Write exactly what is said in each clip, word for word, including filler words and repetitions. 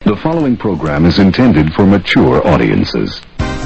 The following program is intended for mature audiences.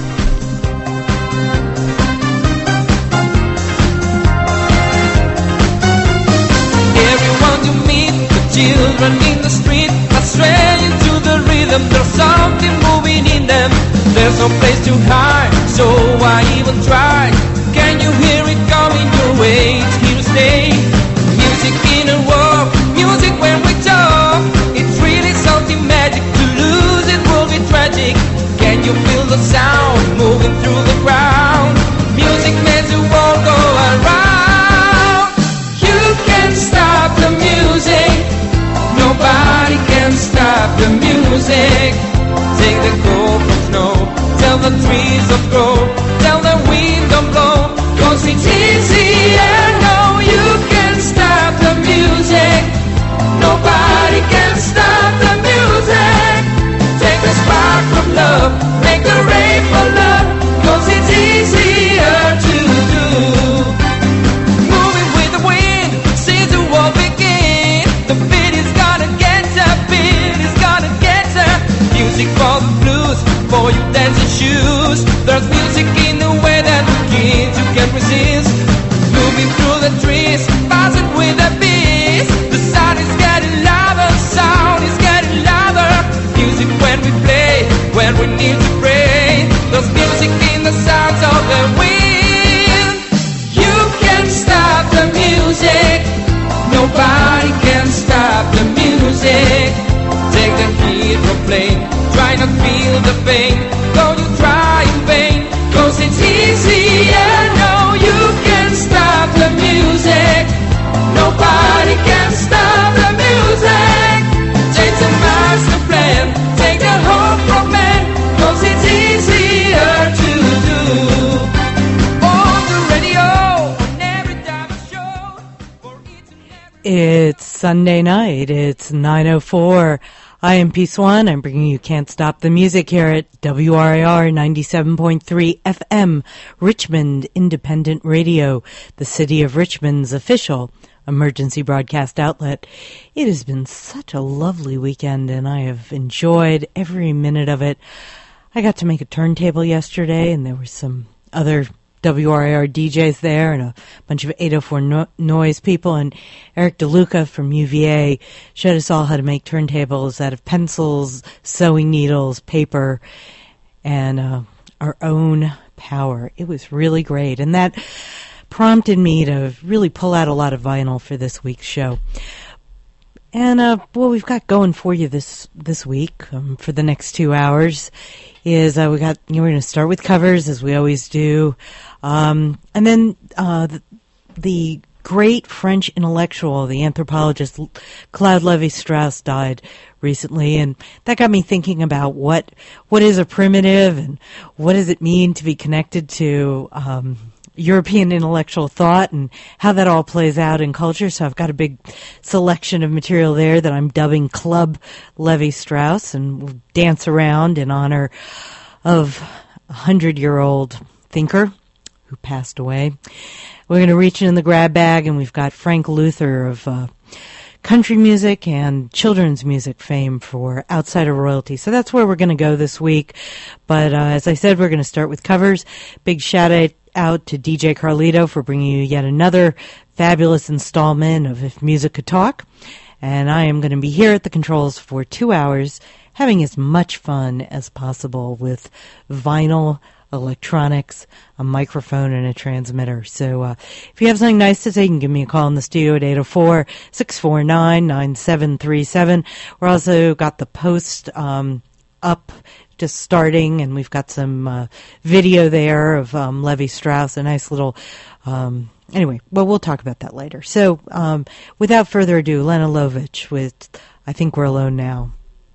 Everyone you meet, the children in the street, are straying to the rhythm. There's something moving in them. There's no place to hide, so why even try? Can you hear it coming your way? It's here to stay. Music in a walk, music when we talk. It's really something magic. To lose it will be tragic. Can you feel the sound moving through the ground? Music makes the world go around. You can't stop the music. Nobody can stop the music. Take the cold from snow. Tell the trees to grow. Tell the wind to blow. 'Cause it's easier. No, you can't stop the music. Nobody can stop the music. Take the spark from love. Make the rain for love. 'Cause it's easier to do. Moving with the wind. Since the world begin. The beat is gonna get the beat is gonna get the music for the blues. For your dancing shoes. There's music in the way that the kids you can't resist. Moving through the trees, passing with the beat. The sound is getting louder, sound is getting louder. Music when we play, when we need to pray. There's music in the sounds of the wind. You can't stop the music. Nobody can stop the music. Take the key from playing. Try not feel the pain. Don't you try in vain. 'Cause it's easier. No, you can't stop the music. Nobody can stop the music. Take the master plan. Take the hope from man. 'Cause it's easier to do. On the radio, on every time show. For each and every... It's Sunday night. It's nine oh four. I am P Swan. I'm bringing you Can't Stop the Music here at W R A R ninety-seven point three F M, Richmond Independent Radio, the City of Richmond's official emergency broadcast outlet. It has been such a lovely weekend, and I have enjoyed every minute of it. I got to make a turntable yesterday, and there were some other W R A R D Js there and a bunch of eight oh four no- noise people, and Eric DeLuca from U V A showed us all how to make turntables out of pencils, sewing needles, paper, and uh, our own power. It was really great, and that prompted me to really pull out a lot of vinyl for this week's show. And uh, what we've got going for you this this week um, for the next two hours is uh, we got you know, we're going to start with covers as we always do, um, and then uh, the, the great French intellectual, the anthropologist Claude Lévi-Strauss died recently, and that got me thinking about what what is a primitive and what does it mean to be connected to Um, European intellectual thought and how that all plays out in culture. So I've got a big selection of material there that I'm dubbing Club Lévi-Strauss, and we'll dance around in honor of a hundred-year-old thinker who passed away. We're going to reach in the grab bag, and we've got Frank Luther of uh, country music and children's music fame for Outside of Royalty. So that's where we're going to go this week. But uh, as I said, we're going to start with covers. Big shout out out to D J Carlito for bringing you yet another fabulous installment of If Music Could Talk. And I am going to be here at the controls for two hours having as much fun as possible with vinyl, electronics, a microphone, and a transmitter. So uh, if you have something nice to say, you can give me a call in the studio at eight oh four, six four nine, nine seven three seven. We're also got the post um, up just starting, and we've got some uh, video there of um, Lévi-Strauss, a nice little, um, anyway, well, we'll talk about that later. So um, without further ado, Lena Lovitch with I Think We're Alone Now.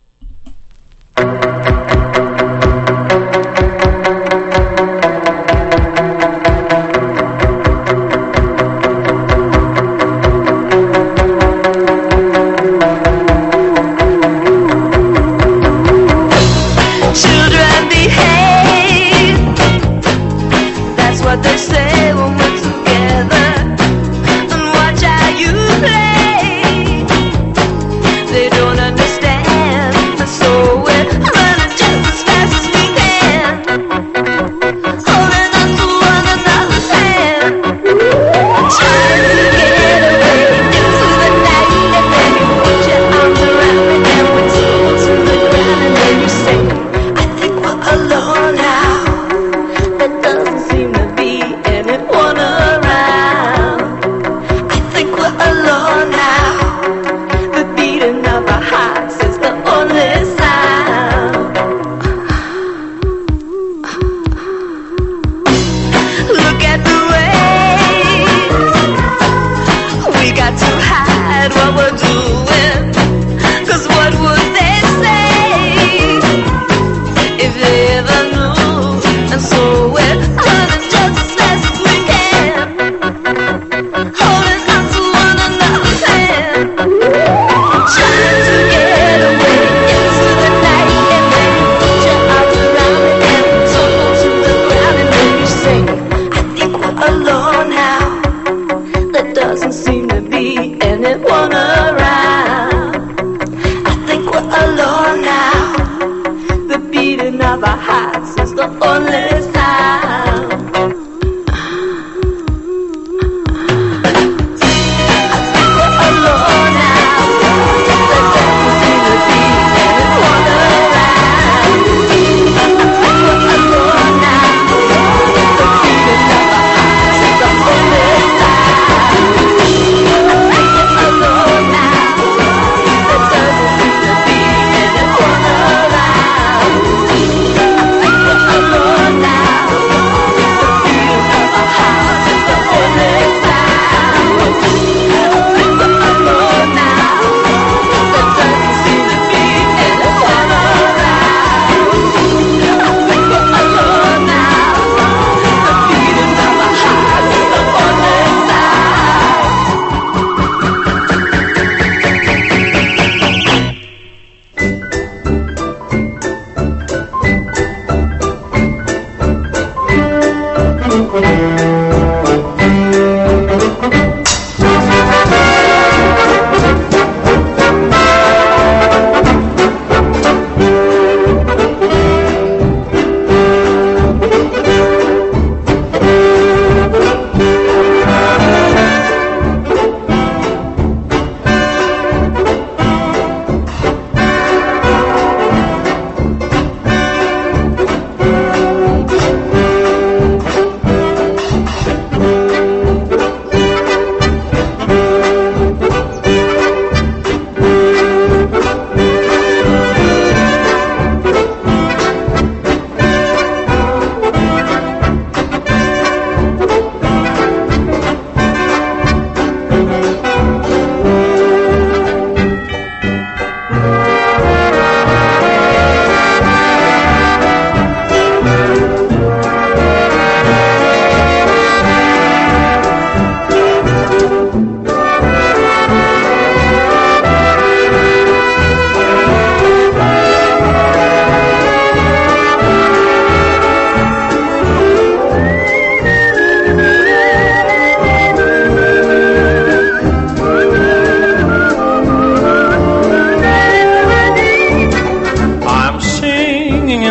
What they say when we're together, and watch how you play. They don't understand.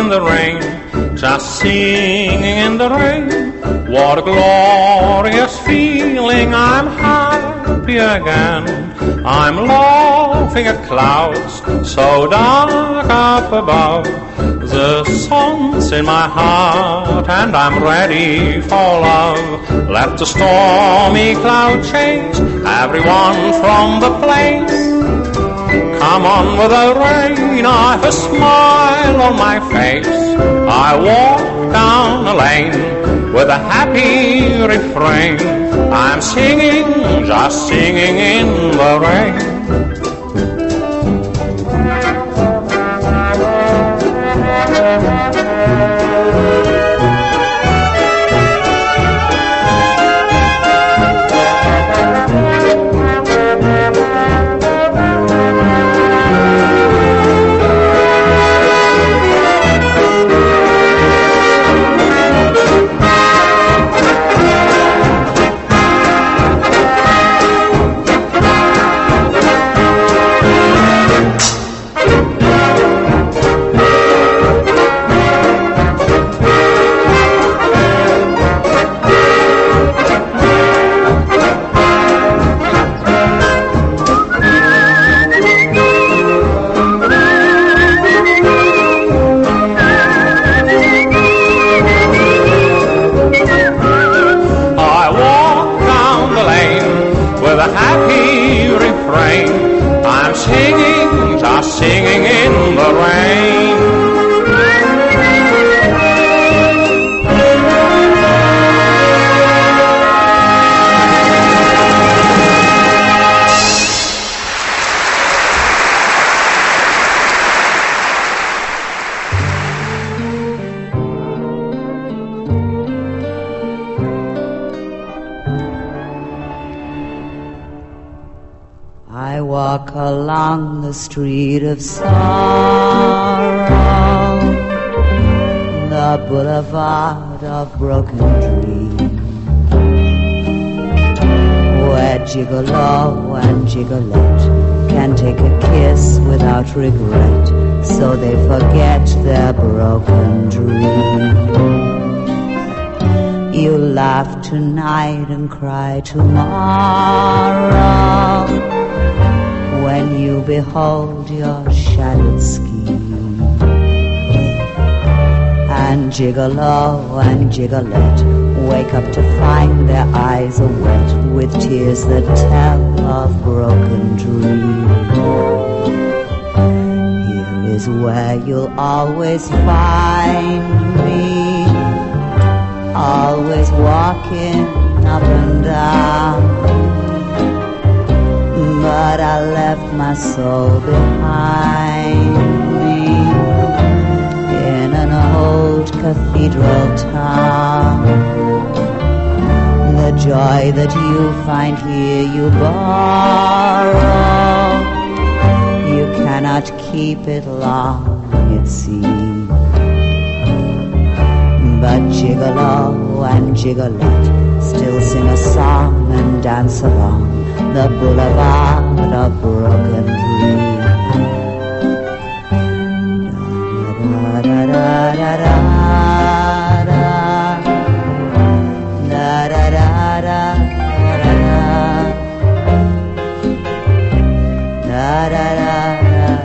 in the rain, just singing in the rain. What a glorious feeling, I'm happy again. I'm laughing at clouds so dark up above. The sun's in my heart and I'm ready for love. Let the stormy cloud chase everyone from the place. Come on with the rain, I've a smile on my face. I walk down the lane with a happy refrain. I'm singing, just singing in the rain. Singing in the rain. I walk along the street of sorrow, the boulevard of broken dreams, where gigolo and gigolette can take a kiss without regret, so they forget their broken dreams. You laugh tonight and cry tomorrow when you behold your shattered scheme. And gigolo and gigolette wake up to find their eyes are wet with tears that tell of broken dreams. Here is where you'll always find me, always walking up and down. But I left my soul behind me in an old cathedral town. The joy that you find here you borrow. You cannot keep it long, it seems. But gigolo and gigolette still sing a song and dance along the boulevard of broken dreams. Da da da da da da da da da da da da da.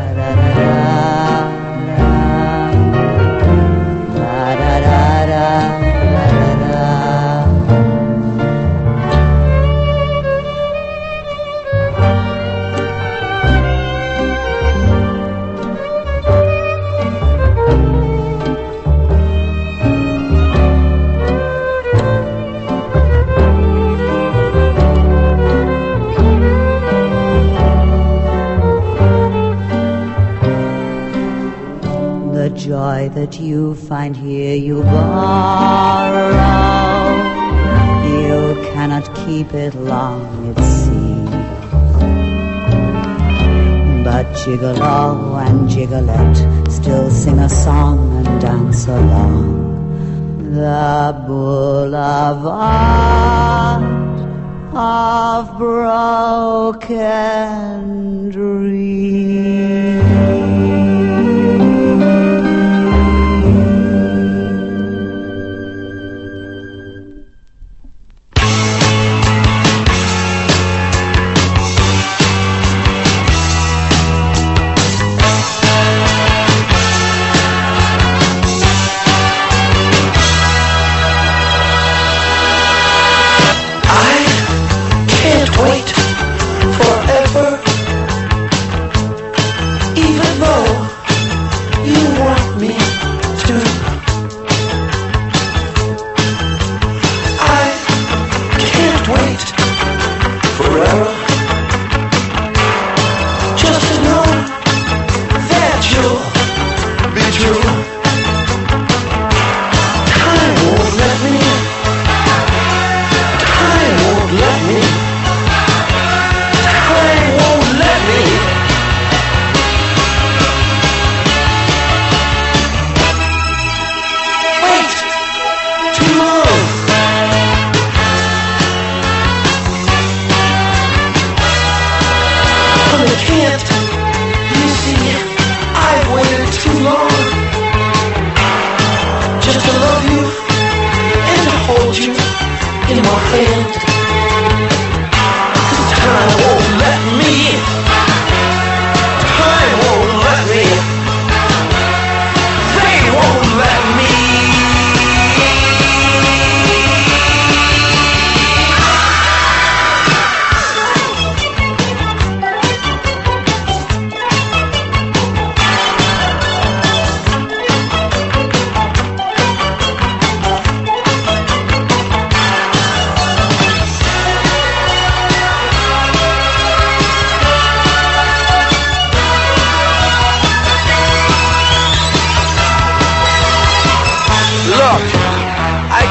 Joy that you find here you borrow. You cannot keep it long, it seems. But gigolo and gigolette still sing a song and dance along the boulevard of broken dreams.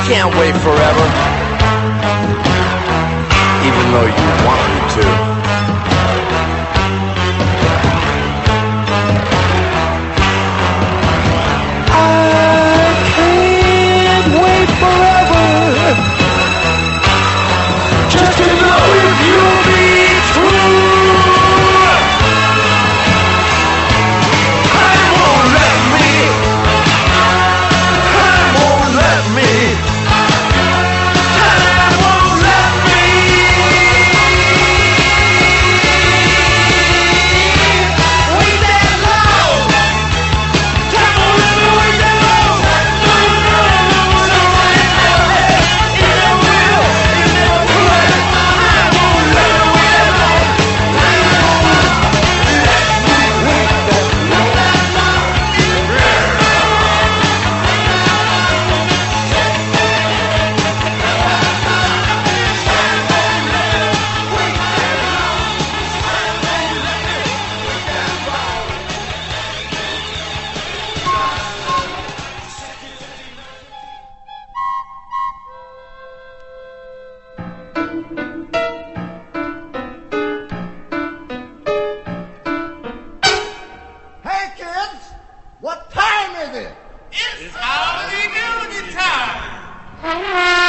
can't wait forever, even though you want me to. I can't wait forever, just to know if you'll be true. Time won't let me, time won't let me, time won't let me. Wait that long, time won't let me wait that long. No, no, no, no, it never has, it never will, it never could. Time won't let me wait that long. Time won't let me wait that long. Hey kids, what time is it? It's holiday reunion time.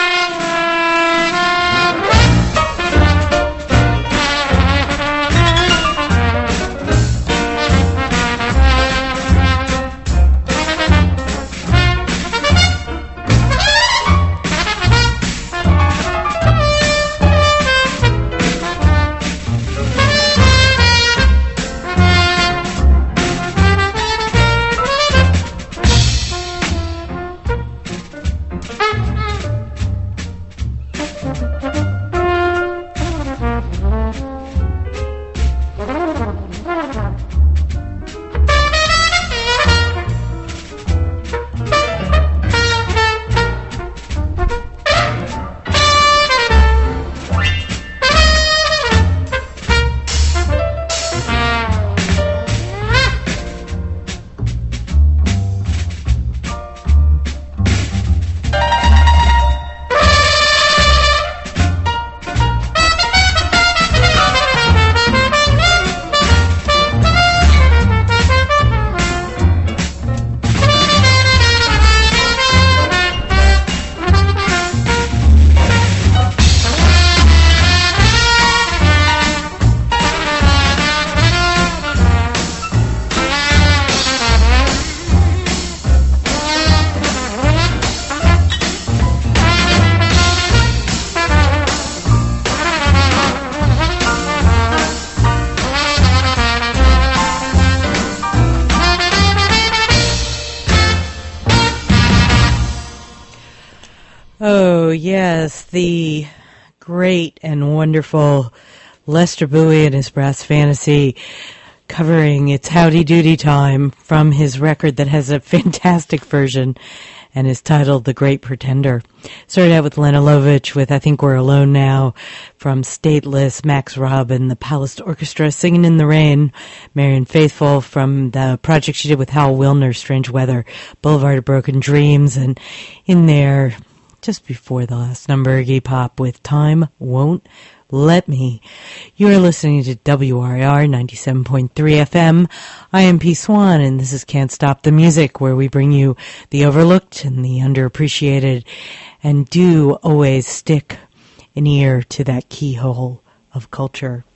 Oh, yes, the great and wonderful Lester Bowie and his Brass Fantasy covering It's Howdy Doody Time from his record that has a fantastic version and is titled The Great Pretender. Started out with Lena Lovitch with I Think We're Alone Now, from Stateless, Max Robin, the Palace Orchestra, Singing in the Rain, Marian Faithfull from the project she did with Hal Wilner, Strange Weather, Boulevard of Broken Dreams, and in there, just before the last number, Iggy Pop with Time Won't Let Me. You are listening to W R I R ninety-seven point three F M. I am P. Swan, and this is Can't Stop the Music, where we bring you the overlooked and the underappreciated, and do always stick an ear to that keyhole of culture.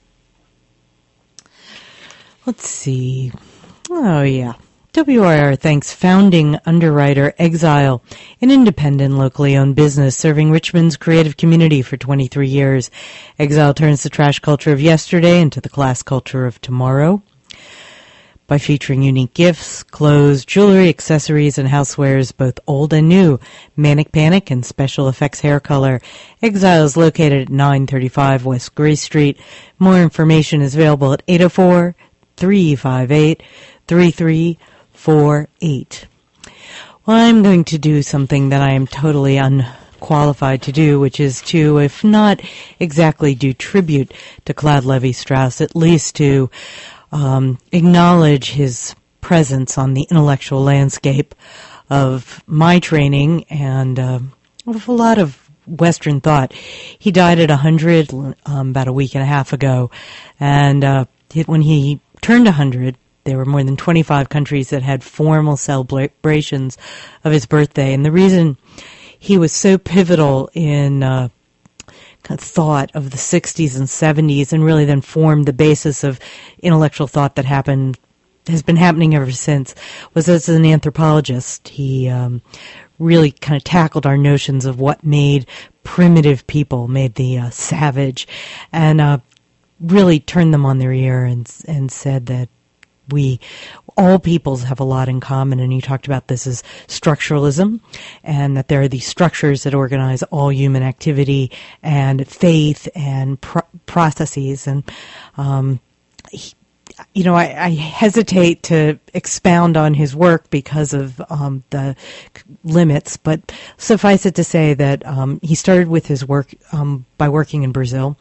Let's see. Oh, yeah. W R I R thanks founding underwriter Exile, an independent, locally owned business serving Richmond's creative community for twenty-three years. Exile turns the trash culture of yesterday into the class culture of tomorrow by featuring unique gifts, clothes, jewelry, accessories, and housewares, both old and new, Manic Panic, and special effects hair color. Exile is located at nine thirty-five West Gray Street. More information is available at eight oh four, three five eight, three three four eight. Well, I'm going to do something that I am totally unqualified to do, which is to, if not exactly do tribute to Claude Lévi-Strauss, at least to um, acknowledge his presence on the intellectual landscape of my training and uh, with a lot of Western thought. He died at one hundred um, about a week and a half ago, and uh, it, when he turned one hundred, there were more than twenty-five countries that had formal celebrations of his birthday, and the reason he was so pivotal in uh, kind of thought of the sixties and seventies, and really then formed the basis of intellectual thought that happened has been happening ever since, was as an anthropologist. He um, really kind of tackled our notions of what made primitive people, made the uh, savage, and uh, really turned them on their ear and and said that we, all peoples have a lot in common, and he talked about this as structuralism, and that there are these structures that organize all human activity and faith and pro- processes, and um, he, you know, I, I hesitate to expound on his work because of um, the limits, but suffice it to say that um, he started with his work um, by working in Brazil,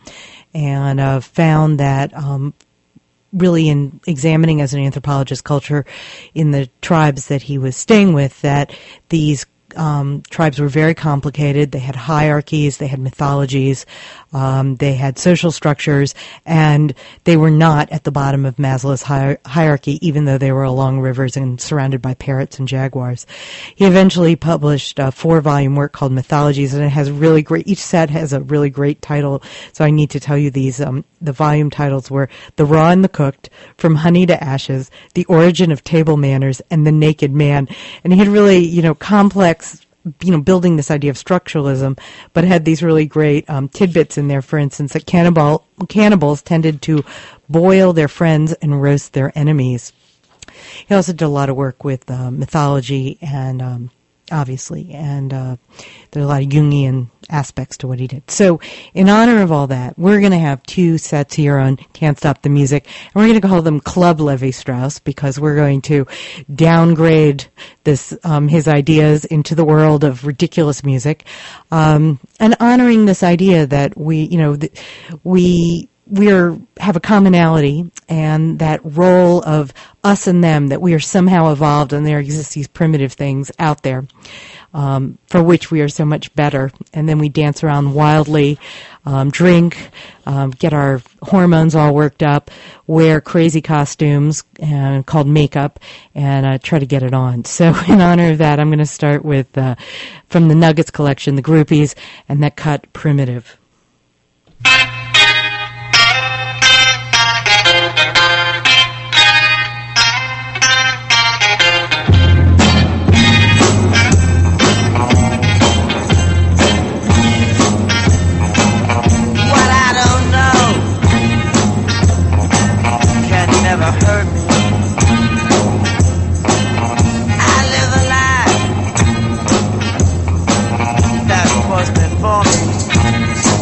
and uh, found that um, really in examining as an anthropologist culture in the tribes that he was staying with, that these um, tribes were very complicated. They had hierarchies, they had mythologies, um, they had social structures, and they were not at the bottom of Maslow's hier- hierarchy, even though they were along rivers and surrounded by parrots and jaguars. He eventually published a four-volume work called Mythologies, and it has really great, each set has a really great title, so I need to tell you these. Um, the volume titles were The Raw and the Cooked, From Honey to Ashes, The Origin of Table Manners, and The Naked Man. And he had really, you know, complex, you know, building this idea of structuralism, but had these really great um, tidbits in there. For instance, that cannibal, cannibals tended to boil their friends and roast their enemies. He also did a lot of work with uh, mythology and um, obviously, and uh, there's a lot of Jungian aspects to what he did. So in honor of all that, we're going to have two sets here on Can't Stop the Music, and we're going to call them Club Levi-Strauss, because we're going to downgrade this um, his ideas into the world of ridiculous music, um, and honoring this idea that we, you know, th- we we are have a commonality, and that role of us and them, that we are somehow evolved, and there exist these primitive things out there um, for which we are so much better. And then we dance around wildly, um, drink, um, get our hormones all worked up, wear crazy costumes uh, called makeup, and uh, try to get it on. So in honor of that, I'm going to start with, uh, from the Nuggets collection, The Groupies, and that cut, Primitive. Hurt me. I live a life that was meant for me.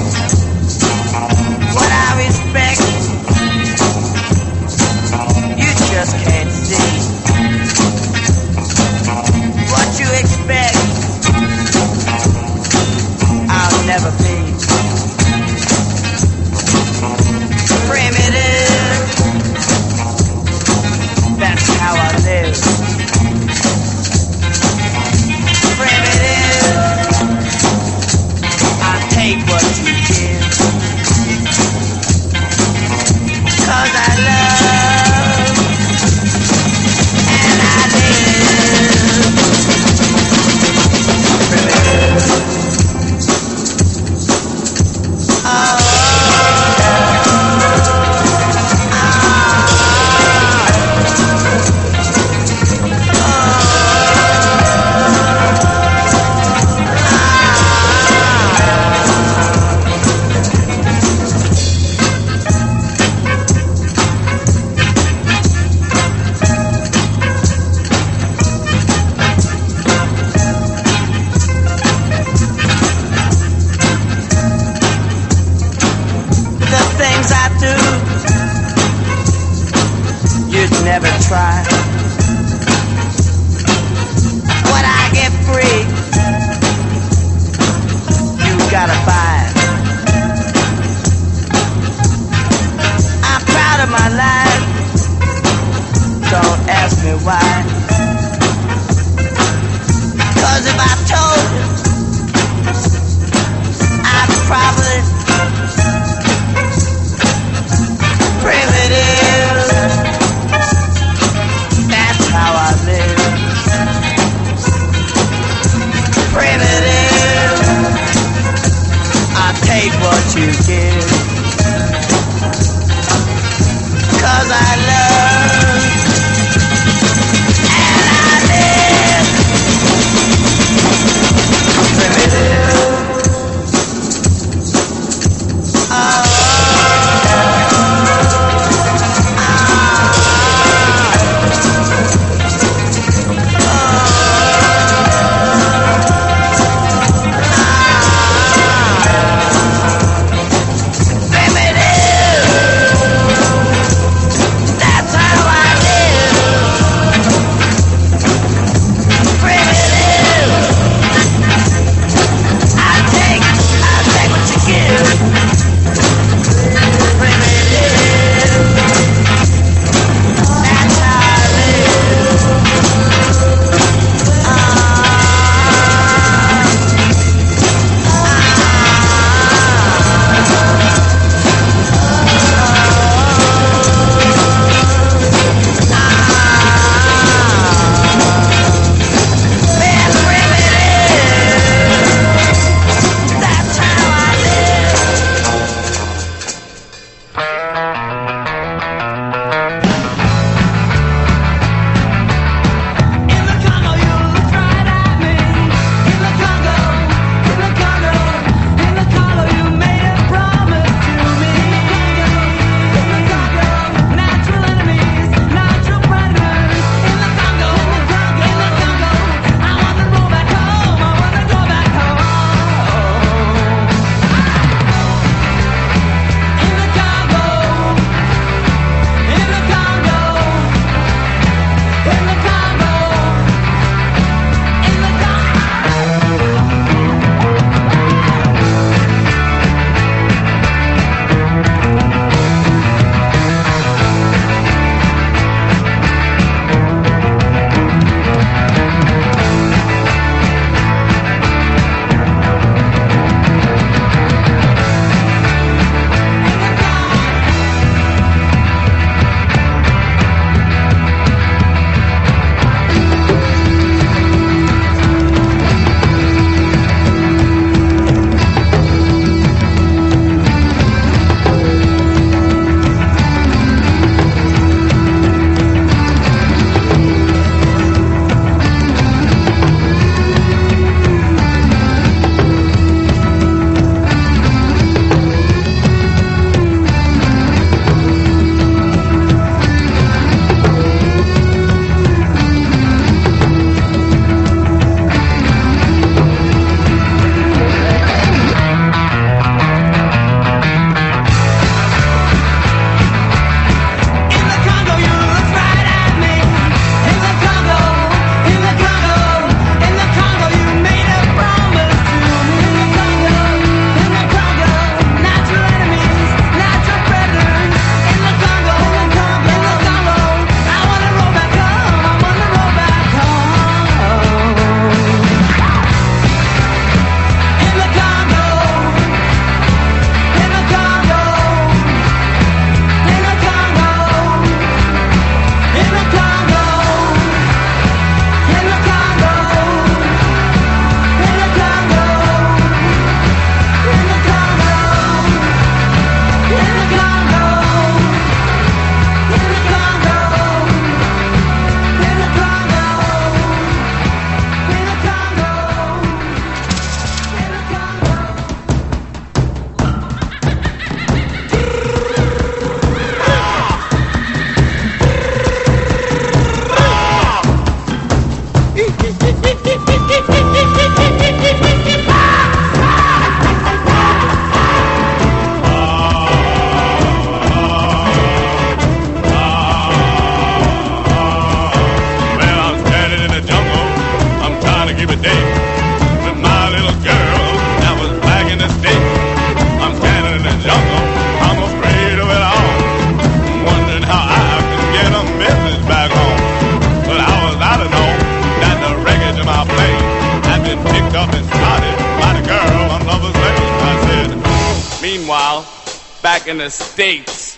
baby date with my little girl that was back in the States. I'm standing in the jungle, I'm afraid of it all, wondering how I can get a message back home. But I was out to know that the wreckage of my plane had been picked up and started by the girl on Lover's Lane. I said, meanwhile, back in the States.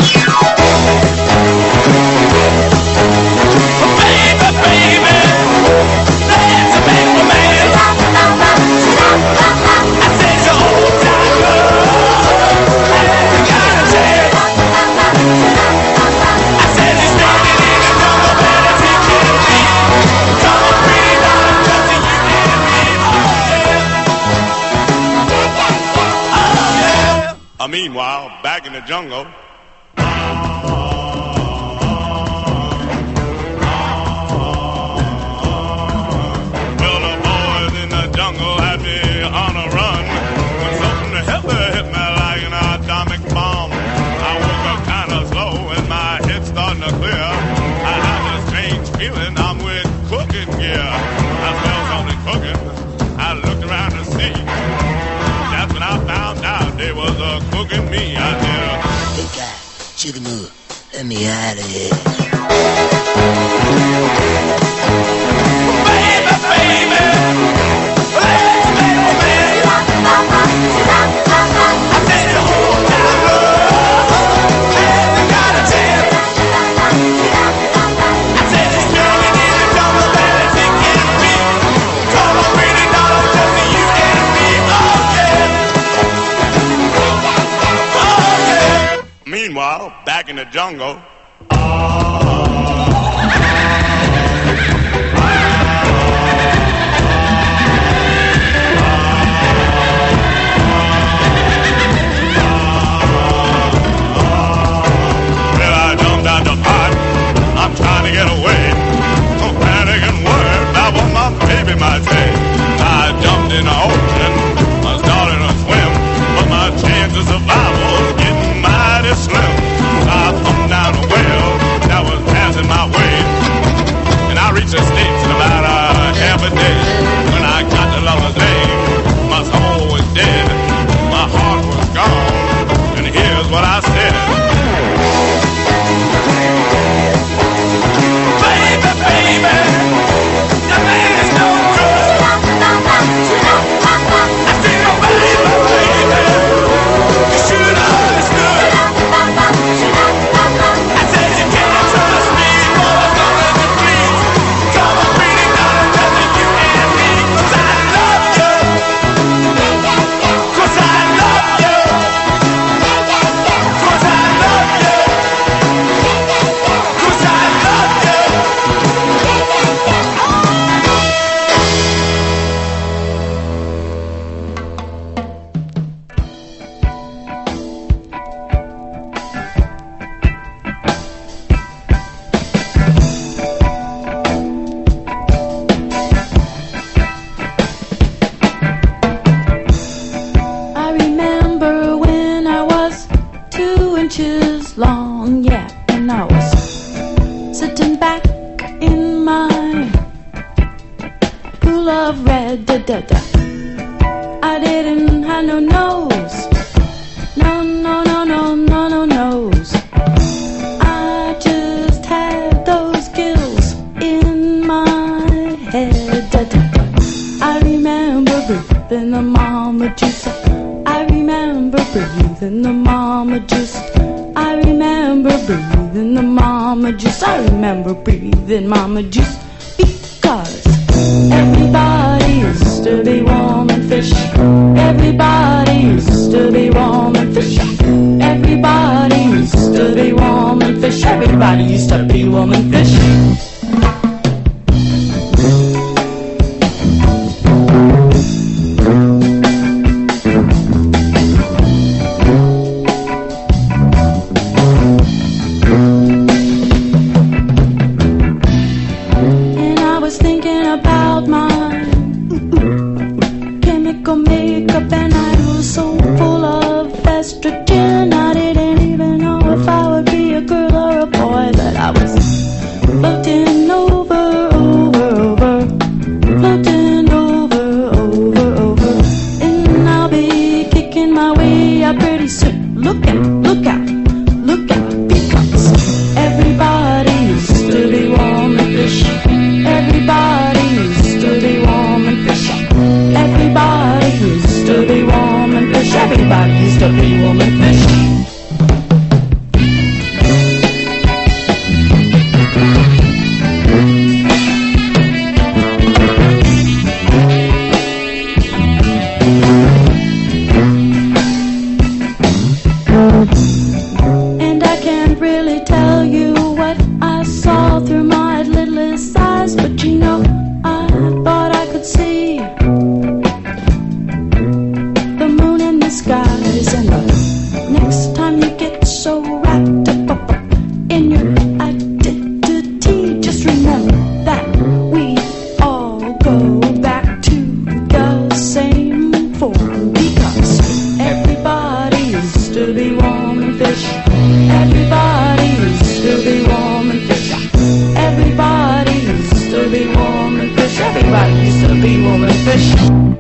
Baby, baby, there's a baby man. I said you're old time girl, and you got a chance. I said you're standing in the jungle, better take care of me. Come on, pretty darling, just you and me. Oh yeah, oh yeah. Uh, meanwhile, back in the jungle. Sugar Moo, let me out of here. Baby, baby, baby, baby, baby. I said the whole time, girl, and you got a chance. I said you're standing in the jungle, better take care of me. Come on, pretty darling, just you and me. Oh yeah, oh yeah. Meanwhile, back in the jungle. Well, I jumped out the pot. I'm trying to get away. I'm panicking, worried about what my baby might say. I jumped in the ocean. I started to swim, but my chance of survival was getting mighty slim. I thumbed down a well that was passing my way, and I reached the States in about a half a day. When I got to Lover's Lane, my soul was dead, my heart was gone, and here's what I said. Baby, baby, the man is no good. I said, oh, baby, baby, you should have understood. I said you can't trust me, boys, don't let me please. Come on, pretty darling, just you and me. 'Cause I love you. 'Cause I love you. 'Cause I love you. 'Cause I love you. I remember when I was two inches long, yeah, and I was sitting back in my pool of red, da da da. I didn't have no nose, no, no, no, no, no, no nose. I just had those gills in my head, da da. I remember breathing the mama juice. I remember breathing the mama juice. I remember breathing the mama juice. I remember breathing mama juice because everybody used to be warm and fish. Everybody used to be warm and fish. Everybody used to be warm and fish. Everybody used to be warm and fish. And I was thinking about my chemical makeup, and I was so full of estrogen. I didn't even know if I would be a girl or a boy. That I was floating over, over, over, floating over. the big woman fish.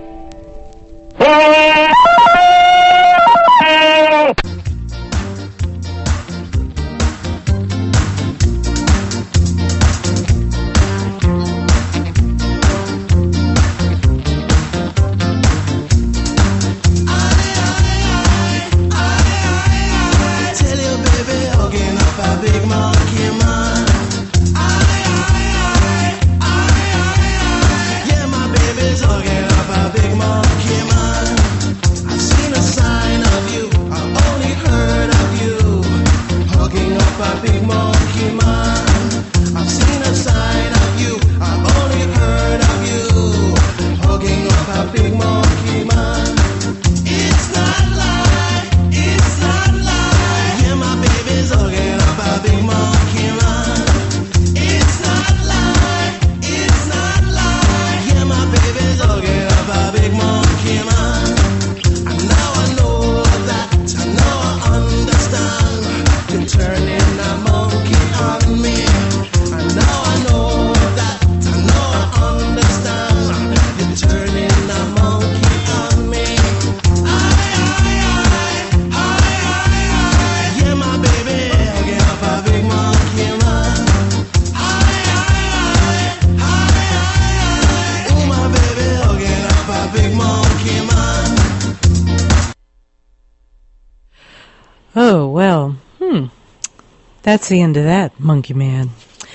Oh, well, hmm. That's the end of that, Monkey Man.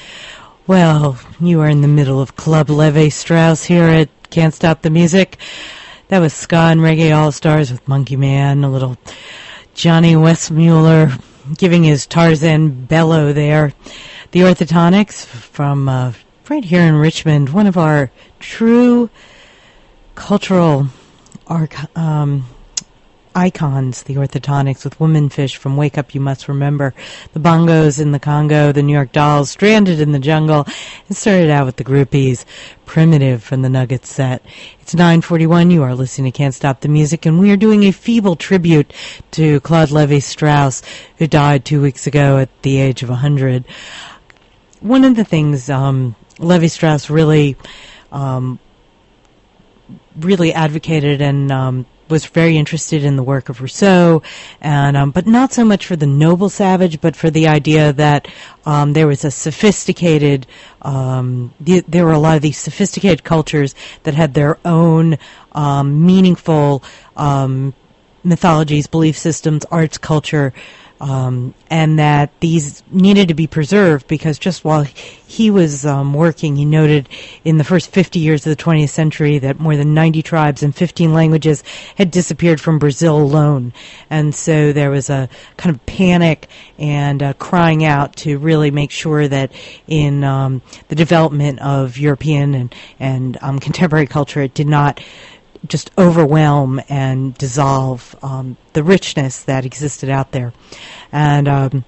Well, you are in the middle of Club Levi Strauss here at Can't Stop the Music. That was ska and reggae all-stars with Monkey Man, a little Johnny Westmuller giving his Tarzan bellow there. The Orthotonics from uh, right here in Richmond, one of our true cultural arch- um, icons, the Orthotonics with Womanfish from Wake Up You Must Remember, the Bongos in the Congo, the New York Dolls, Stranded in the Jungle, and started out with the Groupies, Primitive from the Nuggets set. It's nine forty-one, you are listening to Can't Stop the Music, and we are doing a feeble tribute to Claude Levi-Strauss, who died two weeks ago at the age of one hundred. One of the things um, Levi-Strauss really, um, really advocated and um, was very interested in the work of Rousseau, and um, but not so much for the noble savage, but for the idea that um, there was a sophisticated, um, th- there were a lot of these sophisticated cultures that had their own um, meaningful um, mythologies, belief systems, arts, culture, um, and that these needed to be preserved because just while he was um, working, he noted in the first fifty years of the twentieth century that more than ninety tribes and fifteen languages had disappeared from Brazil alone. And so there was a kind of panic and uh, crying out to really make sure that in um, the development of European and, and um, contemporary culture, it did not just overwhelm and dissolve um, the richness that existed out there. And um,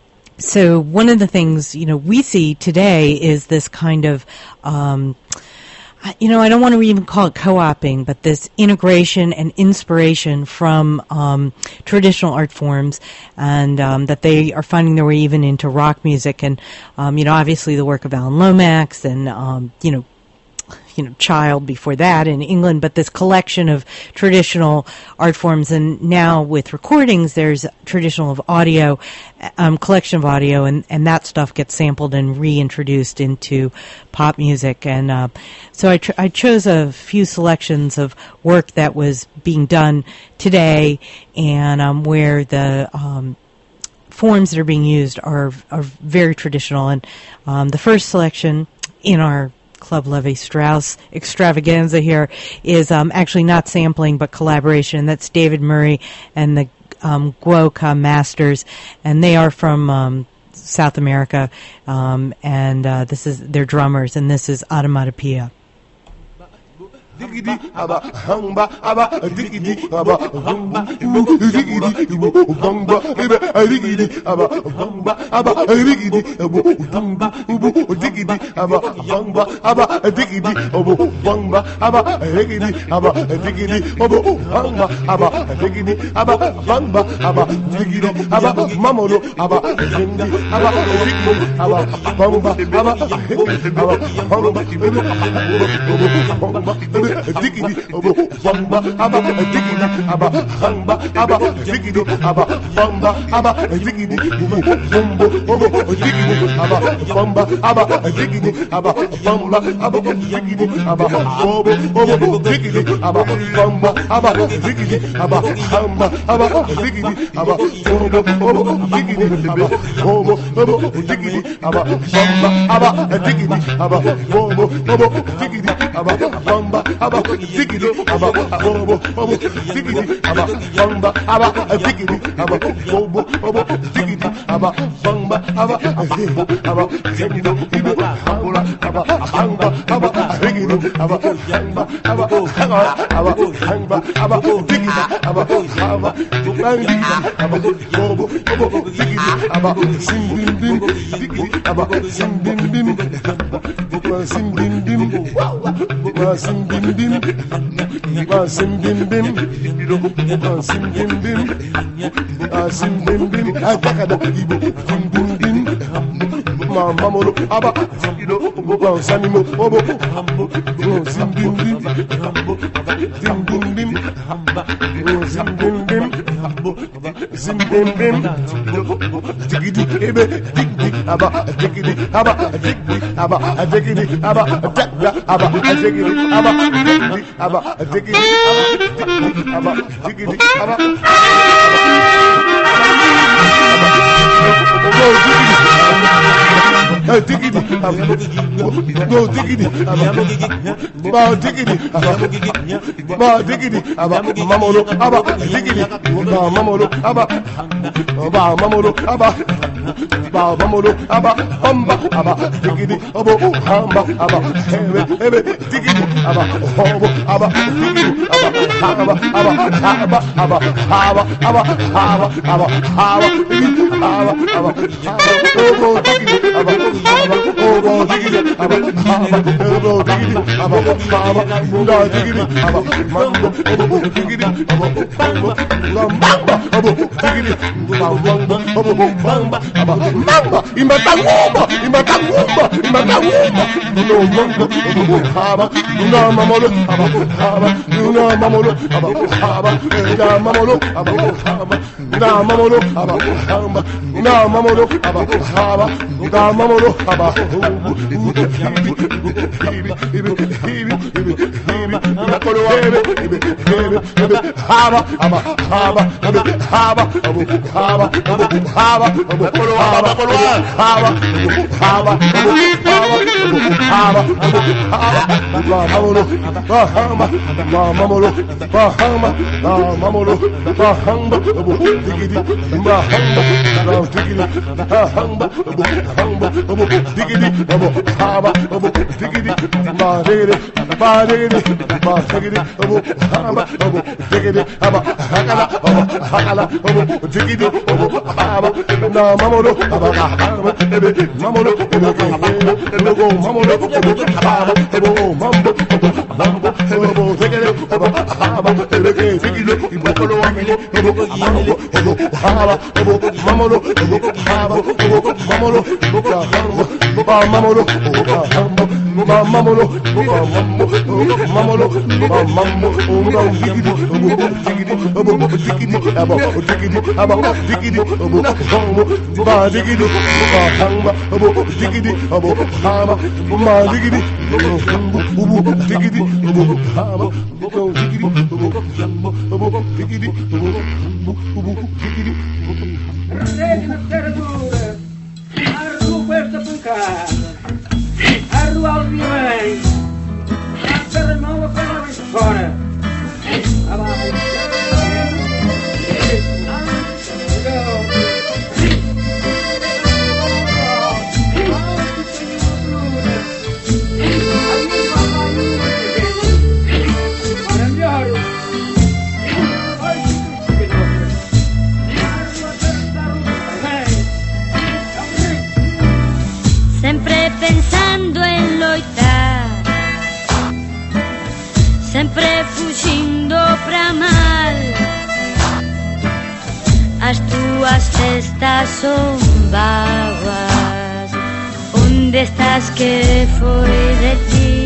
so one of the things, you know, we see today is this kind of, um, you know, I don't want to even call it co-oping, but this integration and inspiration from um, traditional art forms, and um, that they are finding their way even into rock music. And, um, you know, obviously the work of Alan Lomax and, um, you know, you know, Child before that in England, but this collection of traditional art forms, and now with recordings, there's traditional of audio, um, collection of audio, and, and that stuff gets sampled and reintroduced into pop music. And uh, so I, tr- I chose a few selections of work that was being done today, and um, where the um, forms that are being used are are very traditional. And um, the first selection in our Club Levi-Strauss extravaganza here is um, actually not sampling but collaboration. That's David Murray and the um, Guoka Masters, and they are from um, South America, um, and uh, this is their drummers, and this is Automatopoeia. diggity, aba, hamba, aba, diggity, aba, hamba, diggity, bamba, aba, diggity, aba, hamba, aba, diggity, aba, hamba, diggity, aba, hamba, aba, diggity, aba, bamba, aba, diggity, aba, diggity, aba, hamba, aba, diggity, aba, bamba, aba, diggity, aba, mamolo, aba, hindi, aba, diggity, aba, bamba, aba, diggity, aba, hamba, bamba, diggity, aba, bamba, aba, diggity, aba, hamba, aba, diggity, aba, bamba, aba, diggity, bumbo, obo, diggity, aba, bamba, aba, diggity, aba, bamba, aba, diggity, aba, obo, obo, diggity, aba, bamba, aba, diggity, aba, hamba, aba, diggity, aba, obo, obo, diggity, aba, obo, obo, diggity, aba, bamba, aba, diggity, aba, obo, obo, diggity, aba, bamba, aba, diggity, aba, obo, obo, diggity, aba, bamba, aba, diggity, aba, obo, obo, diggity, aba, bamba, aba, diggity, aba, diggity, aba, aba, hamba, aba, diggity, aba, hamba, aba, hanga, aba, hamba, aba, diggity, aba, hamba, diggity, aba, obo, obo, diggity, aba, simbim bim, diggity, aba, simbim bim, simbim bim, simbim bim, simbim bim, simbim bim, simbim bim, atakada ibo, simbim bim, mamamolo, aba, sanimo, obo, simbim bim, simbim bim, simbim bim, simbim bim, digidi, ebe, digdi, aba, digidi, aba, digdi, aba, digidi, aba, dagda, aba, digidi, aba, digdi, aba, digidi, aba, digidi, aba, Hey, diggity, no diggity, ba diggity, ba diggity, aba mamolo, aba diggity, ba mamolo, aba ba mamolo, aba ba mamolo, aba bamba, aba diggity, obo hamba, aba hebe hebe diggity, aba hobo, aba diggity, aba haba, aba haba, aba haba, aba haba, aba haba, aba aba obo diggity, aba obo diggity, aba haba, obo diggity, aba haba, da diggity, aba mango, obo diggity, aba bamba, bamba, obo diggity, bamba, obo bamba, aba mamba, imatangumba, imatangumba, imatangumba, no mango, obo haba, no mamolo, aba haba, no mamolo, aba haba, da mamolo, aba haba, da mamolo, aba haba, da mamolo, aba haba, da mamolo, aba haba, aba haba, haba, abu haba, abu haba, abu haba, haba, haba, haba, abu haba, abu haba, abu haba, la mamolo, la hamba, la mamolo, la hamba, la mamolo, la hamba, abu digidi, la hamba, la digidi, la hamba, abu hamba, abu digidi, abu haba, abu digidi, la digidi, la digidi, la digidi, abu haba, abu digidi, aba hakala, abu hakala, abu digidi, abu haba, la mamolo, aba haba, ebe mamolo, ebe kene, ebe go mamolo, ebe haba, ebe go mambo, ebe mambo, ebe go digidi, aba haba, ebe kene, digidi, ebe kolo amile, ebe mambo, ebe haba, ebe mamolo, ebe haba, ebe mamolo, ebe haba, ba mamolo, ba hamba, ba mamolo, ba mambo, mamolo, ba mambo, ba digidi, ebe digidi, ebe digidi, aba digidi, aba digidi, ebe mambo, ba digidi, ba hamba, ebe digidi, ebe haba, ba digidi, ebe mambo, ebe digidi, ebe haba, ebe digidi, ebe mambo, ebe digidi, ebe mambo, ebe digidi. Sedi na terra ardu questa pancata, ardu al violei, a terra nuova per la fora, avanti. sempre fugindo pra mal. As tuas festas son vagas. Onde estás que foi de ti?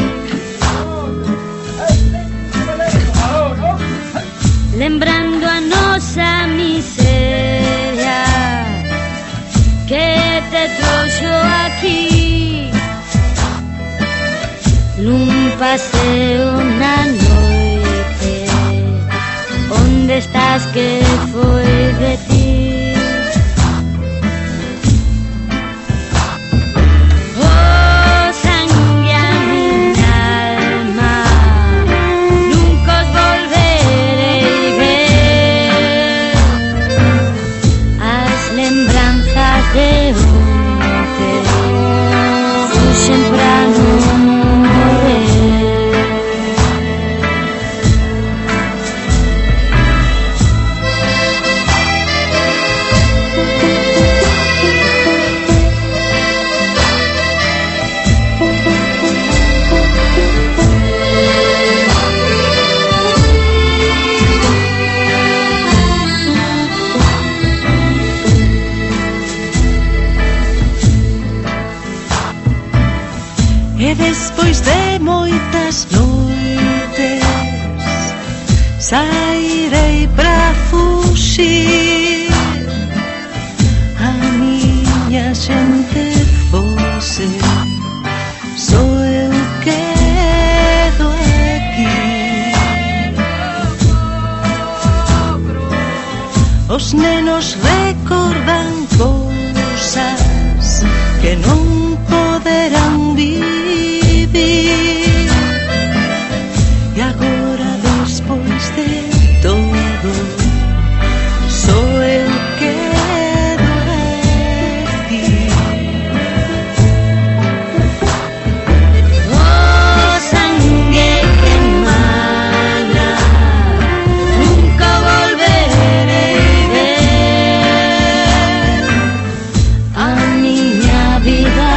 Lembrando a nosa miseria que te trouxo aquí num paseo na noite. Onde estás que foi de ti? Despois de moitas noites sairei pra fuxir. A miña xente fose, só eu quedo aquí. Os nenos recordan cousas que non poderán vivir. E agora, despois de todo, só eu quedo aquí. O sangue que emana nunca volverei ver. A miña vida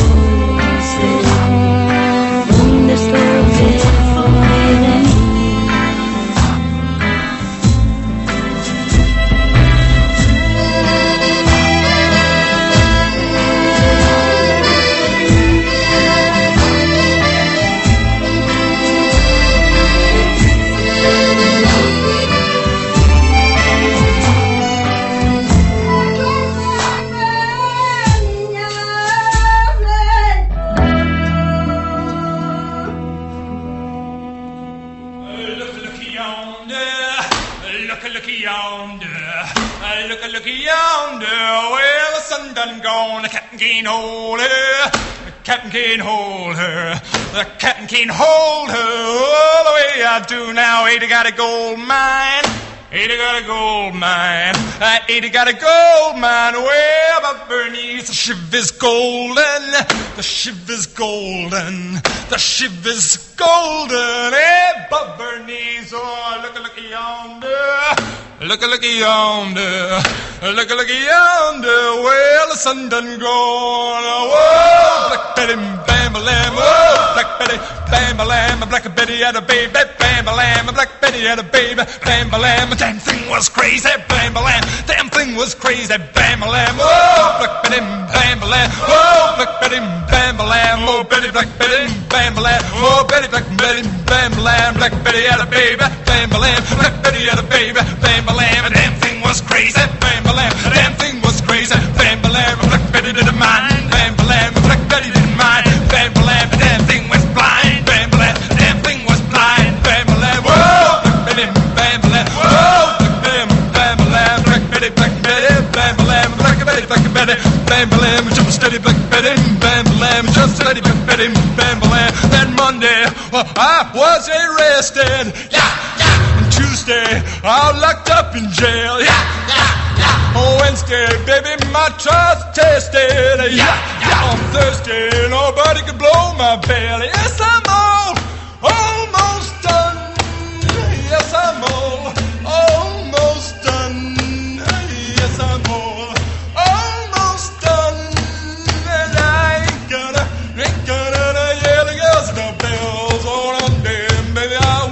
Captain can't hold her. The captain can't hold her all the way I do now. Ada got a gold mine. Ada got a gold mine. Uh, Ada got a gold mine way above Bernice. The shiv is golden. The shiv is golden. The shiv is golden. Hey, above Bernice. Oh, look, look yonder. Look, look yonder. Look, look yonder. Well, the sun done gone. Whoa, Black Betty, bam-a-lam. Whoa, Black Betty, bam-a-lam. Black Betty had a baby, bam-a-lam. Black Betty had a baby, bam-a-lam. Damn thing was crazy, bam-a-lam. Damn thing was crazy, bam-a-lam. Whoa, Black Betty, bam-a-lam. Whoa, Black Betty, bam-a-lam. Oh, Betty, Black Betty, bam-a-lam. Oh, Betty, Black Betty, bam-a-lam. Black Betty had a baby, bam-a-lam. Black Betty had a baby, bam-a-lam. Damn thing was crazy, bam-a-lam. Damn thing was crazy, bam-a-lam. Black Betty didn't mind, bam-a-lam. Black Betty didn't mind, bam-a-lam. Damn thing was blind, bam-a-lam. Damn thing was blind, bam-a-lam. Whoa, Black Betty, bam-a-lam. Whoa, Black Betty, bam-a-lam. Black Betty, Black Betty, bam-a-lam. Black Betty, Black Betty, bam-a-lam. Jump steady, Black Betty, bam-a-lam. Jump steady, Black Betty, bam-a-lam. That Monday, well, I was arrested. Yeah, yeah. And Tuesday, I was locked up in jail. Yeah, yeah, yeah. On Wednesday, baby, my trial's tested. Yeah, yeah. On Thursday, nobody could blow my belly. Yes, I'm all almost done. Yes, I'm all almost done. Yes, I'm all almost done. And I ain't gonna, ain't gonna yell against the bells on them, baby. I'm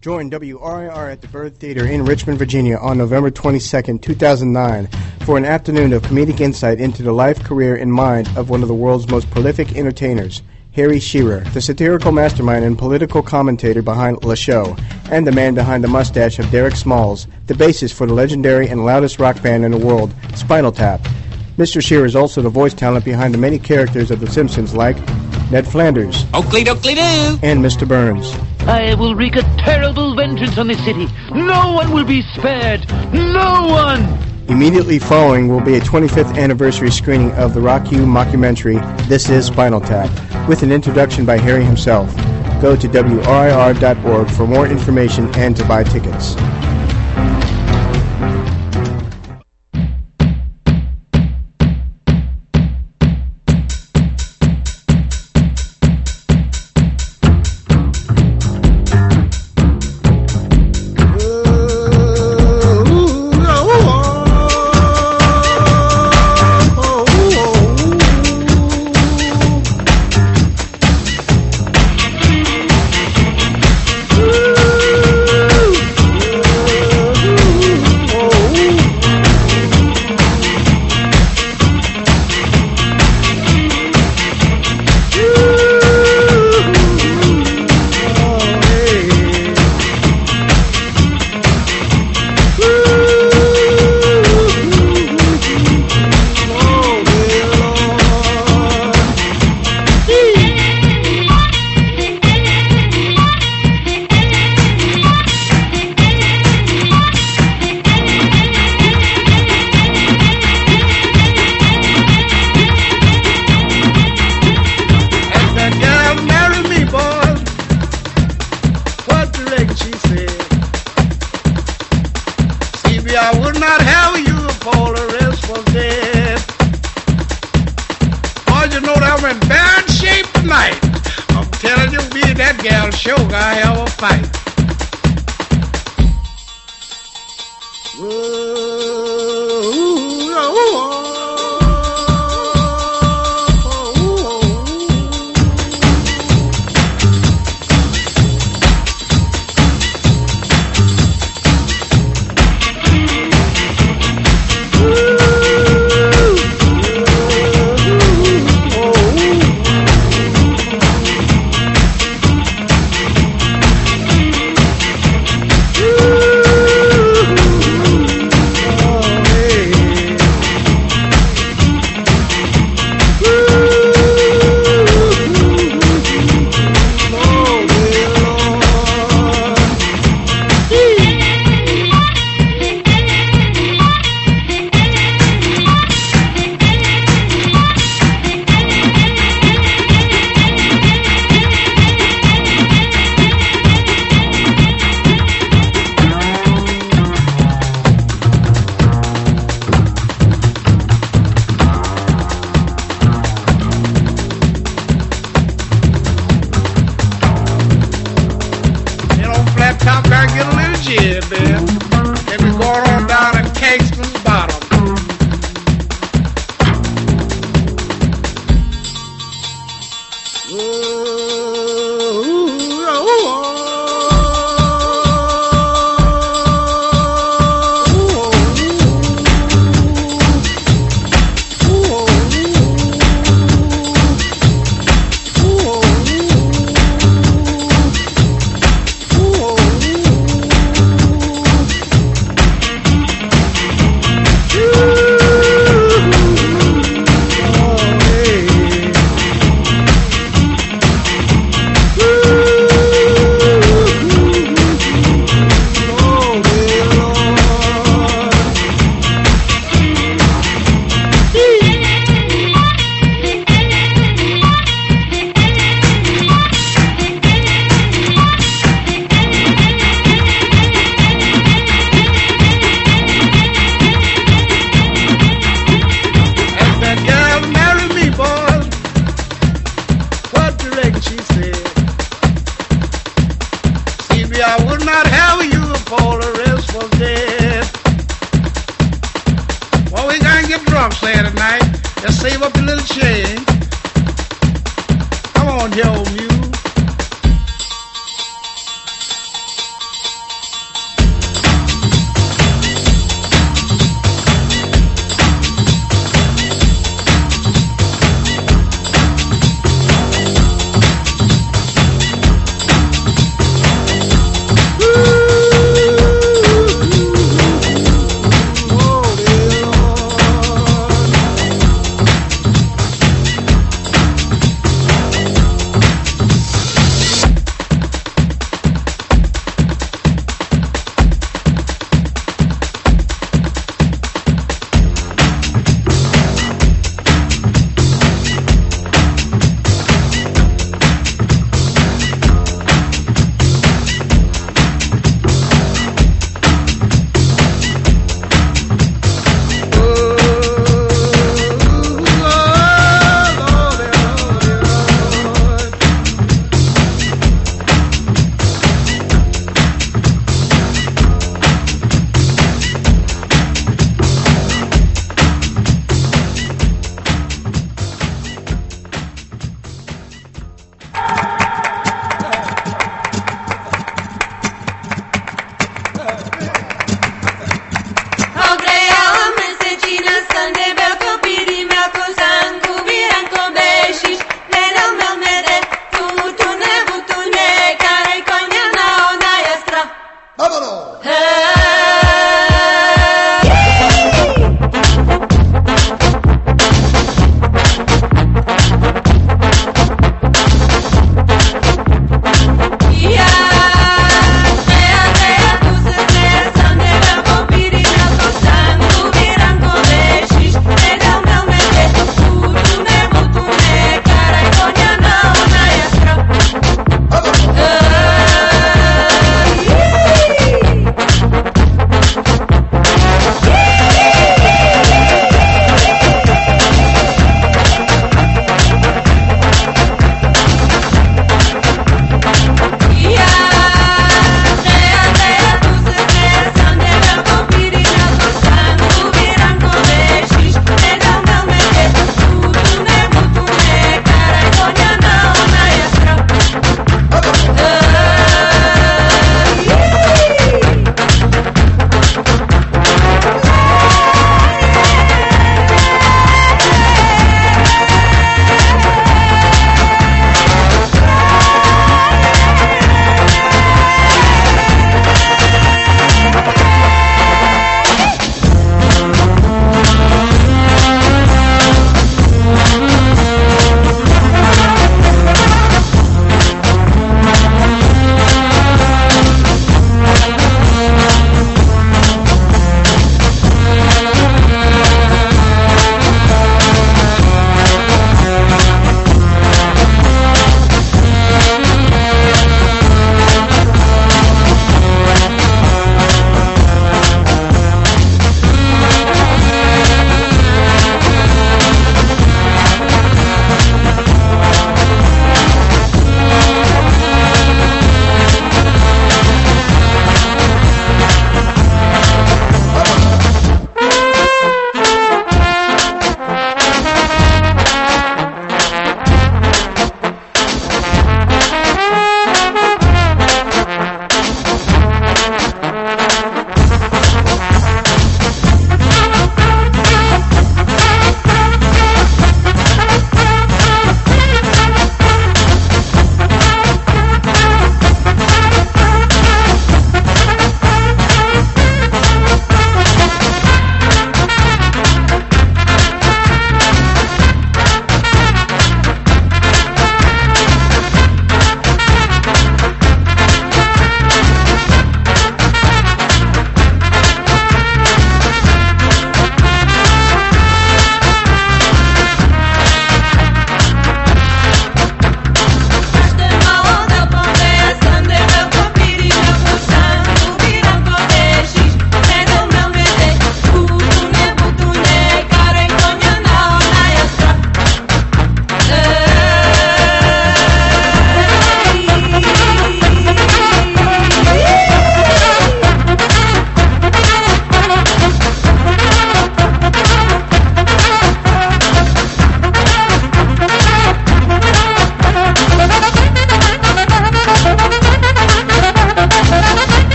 Join W R I R at the Bird Theater in Richmond, Virginia on November twenty-second, two thousand nine for an afternoon of comedic insight into the life, career, and mind of one of the world's most prolific entertainers, Harry Shearer, the satirical mastermind and political commentator behind Le Show, and the man behind the mustache of Derek Smalls, the bassist for the legendary and loudest rock band in the world, Spinal Tap. Mister Shearer is also the voice talent behind the many characters of The Simpsons like Ned Flanders, Oakley dokley doo, and Mister Burns. I will wreak a terrible vengeance on this city. No one will be spared. No one! Immediately following will be a twenty-fifth anniversary screening of the Rock U mockumentary, This Is Spinal Tap, with an introduction by Harry himself. Go to W R I R dot org for more information and to buy tickets.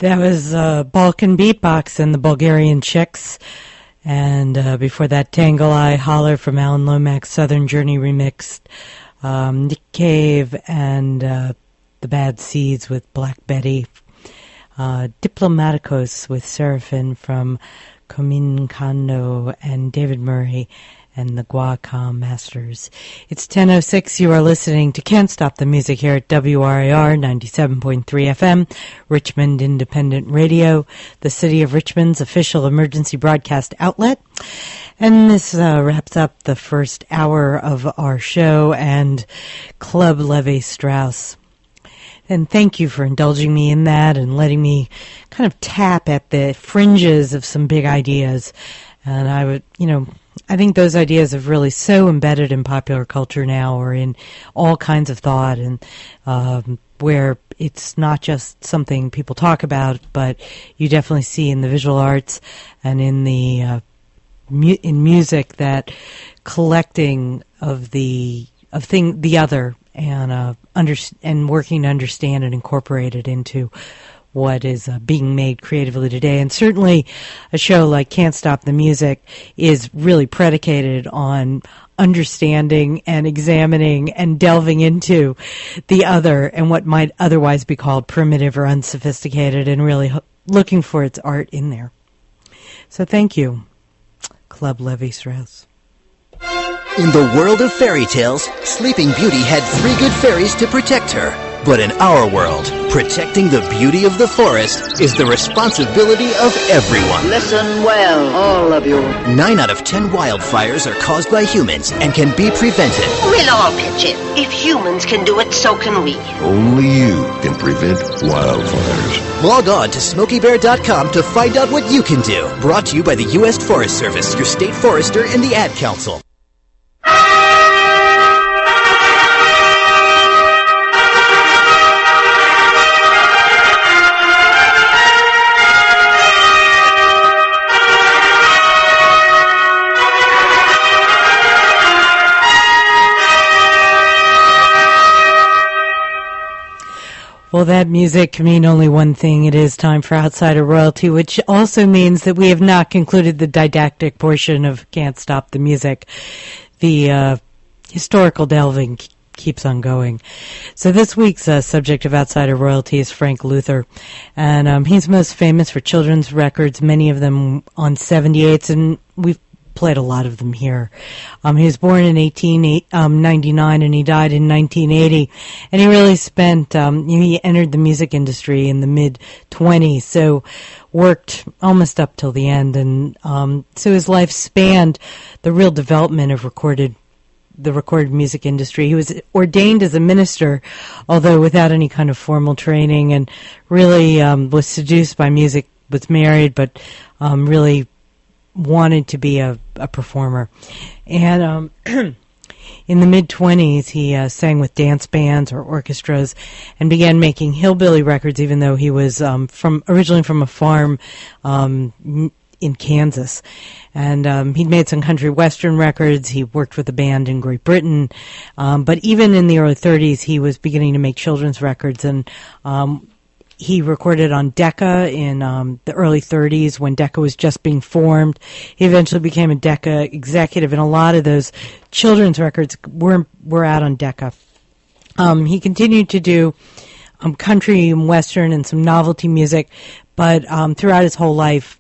That was uh, Balkan Beatbox and the Bulgarian Chicks. And uh, before that, Tangle Eye Holler from Alan Lomax, Southern Journey remixed. Um, Nick Cave and uh, the Bad Seeds with Black Betty. Uh, Diplomaticos with Seraphin from Comin Kondo and David Murray and the Guacam Masters. It's ten oh six. You are listening to Can't Stop the Music here at W R A R ninety-seven point three F M, Richmond Independent Radio, the City of Richmond's official emergency broadcast outlet. And this uh, wraps up the first hour of our show and Club Levi-Strauss. And thank you for indulging me in that and letting me kind of tap at the fringes of some big ideas. And I would, you know, I think those ideas have really so embedded in popular culture now, or in all kinds of thought, and um, where it's not just something people talk about, but you definitely see in the visual arts and in the uh, mu- in music that collecting of the of thing the other and uh, under and working to understand and incorporate it into what is uh, being made creatively today. And certainly a show like Can't Stop the Music is really predicated on understanding and examining and delving into the other and what might otherwise be called primitive or unsophisticated, and really h- looking for its art in there. So thank you, Club Levi-Strauss. In the world of fairy tales, Sleeping Beauty had three good fairies to protect her. But in our world, protecting the beauty of the forest is the responsibility of everyone. Listen well, all of you. Nine out of ten wildfires are caused by humans and can be prevented. We'll all pitch in. If humans can do it, so can we. Only you can prevent wildfires. Log on to Smokey Bear dot com to find out what you can do. Brought to you by the U S Forest Service, your state forester, and the Ad Council. Well, that music can mean only one thing. It is time for Outsider Royalty, which also means that we have not concluded the didactic portion of Can't Stop the Music. The uh, historical delving k- keeps on going. So this week's uh, subject of Outsider Royalty is Frank Luther. And um, he's most famous for children's records, many of them on seventy-eights, and we've played a lot of them here. Um, he was born in eighteen ninety-nine and he died in nineteen eighty. And he really spent, um, he entered the music industry in the mid-twenties, so worked almost up till the end. And um, so his life spanned the real development of recorded the recorded music industry. He was ordained as a minister, although without any kind of formal training, and really um, was seduced by music, was married, but um, really wanted to be a, a performer. And um, in the mid-twenties, he uh, sang with dance bands or orchestras and began making hillbilly records, even though he was um, from originally from a farm um, in Kansas. And um, he'd made some country western records. He worked with a band in Great Britain. Um, but even in the early thirties, he was beginning to make children's records. And um he recorded on Decca in um, the early thirties when Decca was just being formed. He eventually became a Decca executive, and a lot of those children's records were were out on Decca. Um, he continued to do um, country and western and some novelty music, but um, throughout his whole life,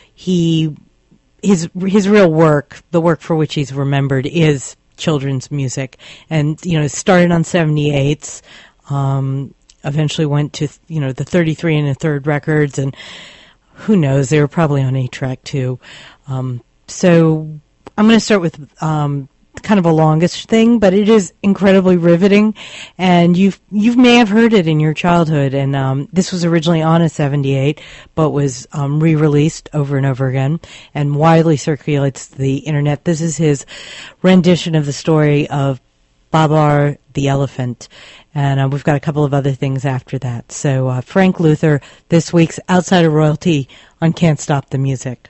he his his real work, the work for which he's remembered, is children's music. And you know, started on seventy-eights. Um, Eventually went to, you know, the thirty-three and a third records, and who knows, they were probably on eight-track too. Um, so I'm going to start with um, kind of a longish thing, but it is incredibly riveting, and you've you may have heard it in your childhood. And um, this was originally on a seventy-eight, but was um, re-released over and over again, and widely circulates the internet. This is his rendition of the story of Babar the Elephant. And uh, we've got a couple of other things after that. So uh, Frank Luther, this week's Outsider Royalty on Can't Stop the Music.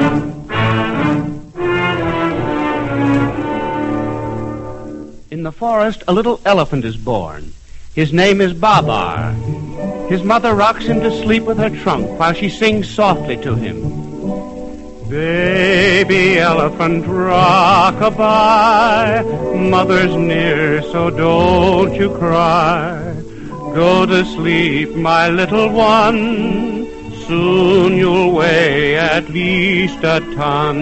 In the forest forest, a little elephant is born. His name is Babar. His mother rocks him to sleep with her trunk while she sings softly to him. Baby elephant, rock-a-bye. Mother's near, so don't you cry. Go to sleep, my little one. Soon you'll weigh at least a ton.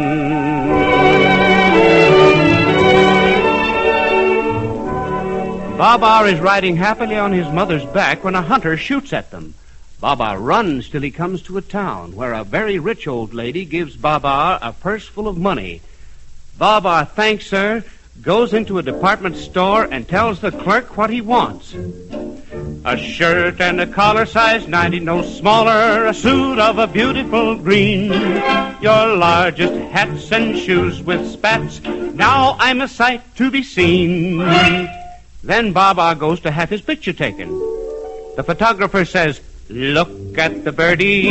Babar is riding happily on his mother's back when a hunter shoots at them. Babar runs till he comes to a town where a very rich old lady gives Babar a purse full of money. Babar thanks her, goes into a department store, and tells the clerk what he wants. A shirt and a collar size ninety, no smaller, a suit of a beautiful green, your largest hats and shoes with spats, now I'm a sight to be seen. Then Babar goes to have his picture taken. The photographer says, look at the birdie.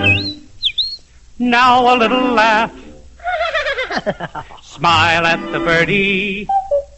Now a little laugh. Smile at the birdie.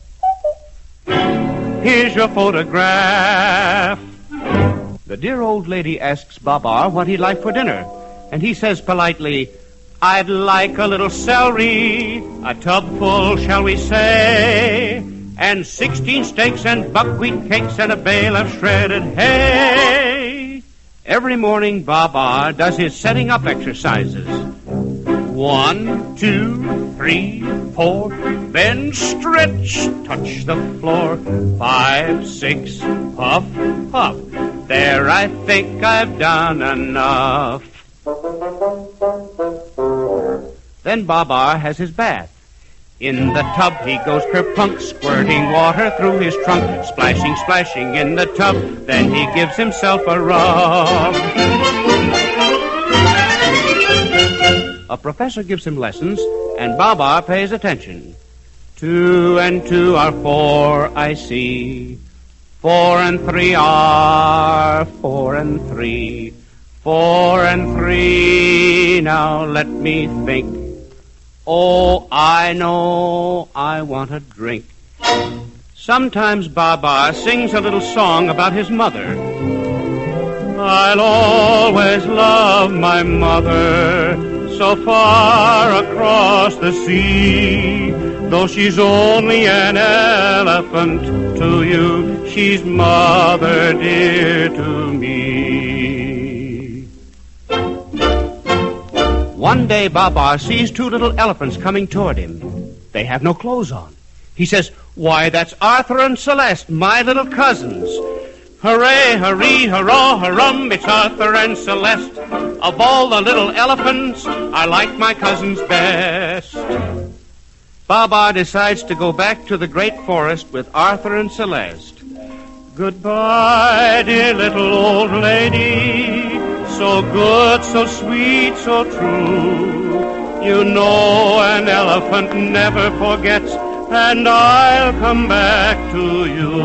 Here's your photograph. The dear old lady asks Babar what he'd like for dinner, and he says politely, I'd like a little celery, a tub full, shall we say, and sixteen steaks and buckwheat cakes and a bale of shredded hay. Every morning, Babar does his setting up exercises. One, two, three, four, then stretch, touch the floor. Five, six, puff, puff. There, I think I've done enough. Then Babar has his bath. In the tub he goes kerplunk, squirting water through his trunk, splashing, splashing in the tub, then he gives himself a rub. A professor gives him lessons, and Babar pays attention. Two and two are four, I see. Four and three are four and three. Four and three, now let me think. Oh, I know I want a drink. Sometimes Babar sings a little song about his mother. I'll always love my mother, so far across the sea. Though she's only an elephant to you, she's mother dear to me. One day Babar sees two little elephants coming toward him. They have no clothes on. He says, why, that's Arthur and Celeste, my little cousins. Hooray, hurray, hurrah, hurrum, it's Arthur and Celeste. Of all the little elephants, I like my cousins best. Babar decides to go back to the great forest with Arthur and Celeste. Goodbye, dear little old lady, so good, so sweet, so true. You know an elephant never forgets, and I'll come back to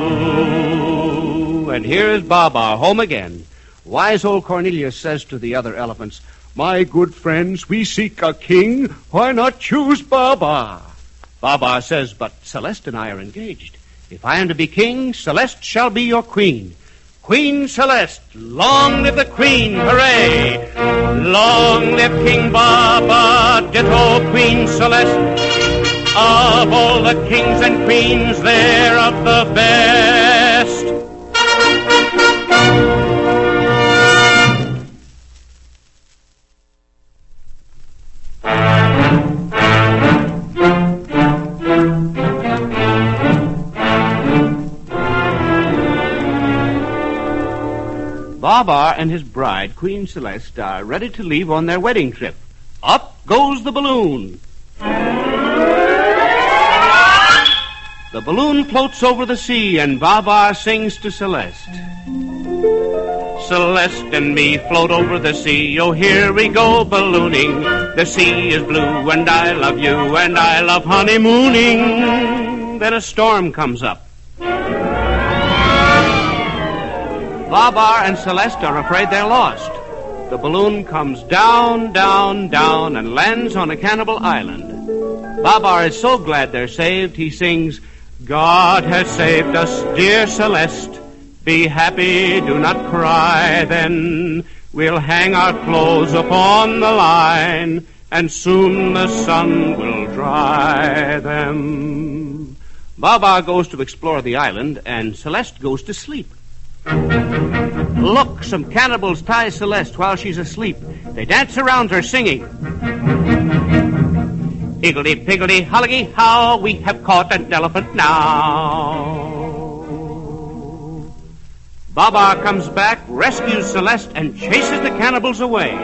you. And here's Babar home again. Wise old Cornelius says to the other elephants, my good friends, we seek a king. Why not choose Babar? Babar says, but Celeste and I are engaged. If I am to be king, Celeste shall be your queen. Queen Celeste, long live the queen, hooray! Long live King Babar, ditto Queen Celeste. Of all the kings and queens, they're of the best. Babar and his bride, Queen Celeste, are ready to leave on their wedding trip. Up goes the balloon. The balloon floats over the sea, and Babar sings to Celeste. Celeste and me float over the sea, oh, here we go ballooning. The sea is blue, and I love you, and I love honeymooning. Then a storm comes up. Babar and Celeste are afraid they're lost. The balloon comes down, down, down, and lands on a cannibal island. Babar is so glad they're saved, he sings, God has saved us, dear Celeste. Be happy, do not cry, then we'll hang our clothes upon the line, and soon the sun will dry them. Baba goes to explore the island, and Celeste goes to sleep. Look, some cannibals tie Celeste while she's asleep. They dance around her singing. Higgledy-piggledy, hollygee-how, we have caught an elephant now. Baba comes back, rescues Celeste, and chases the cannibals away.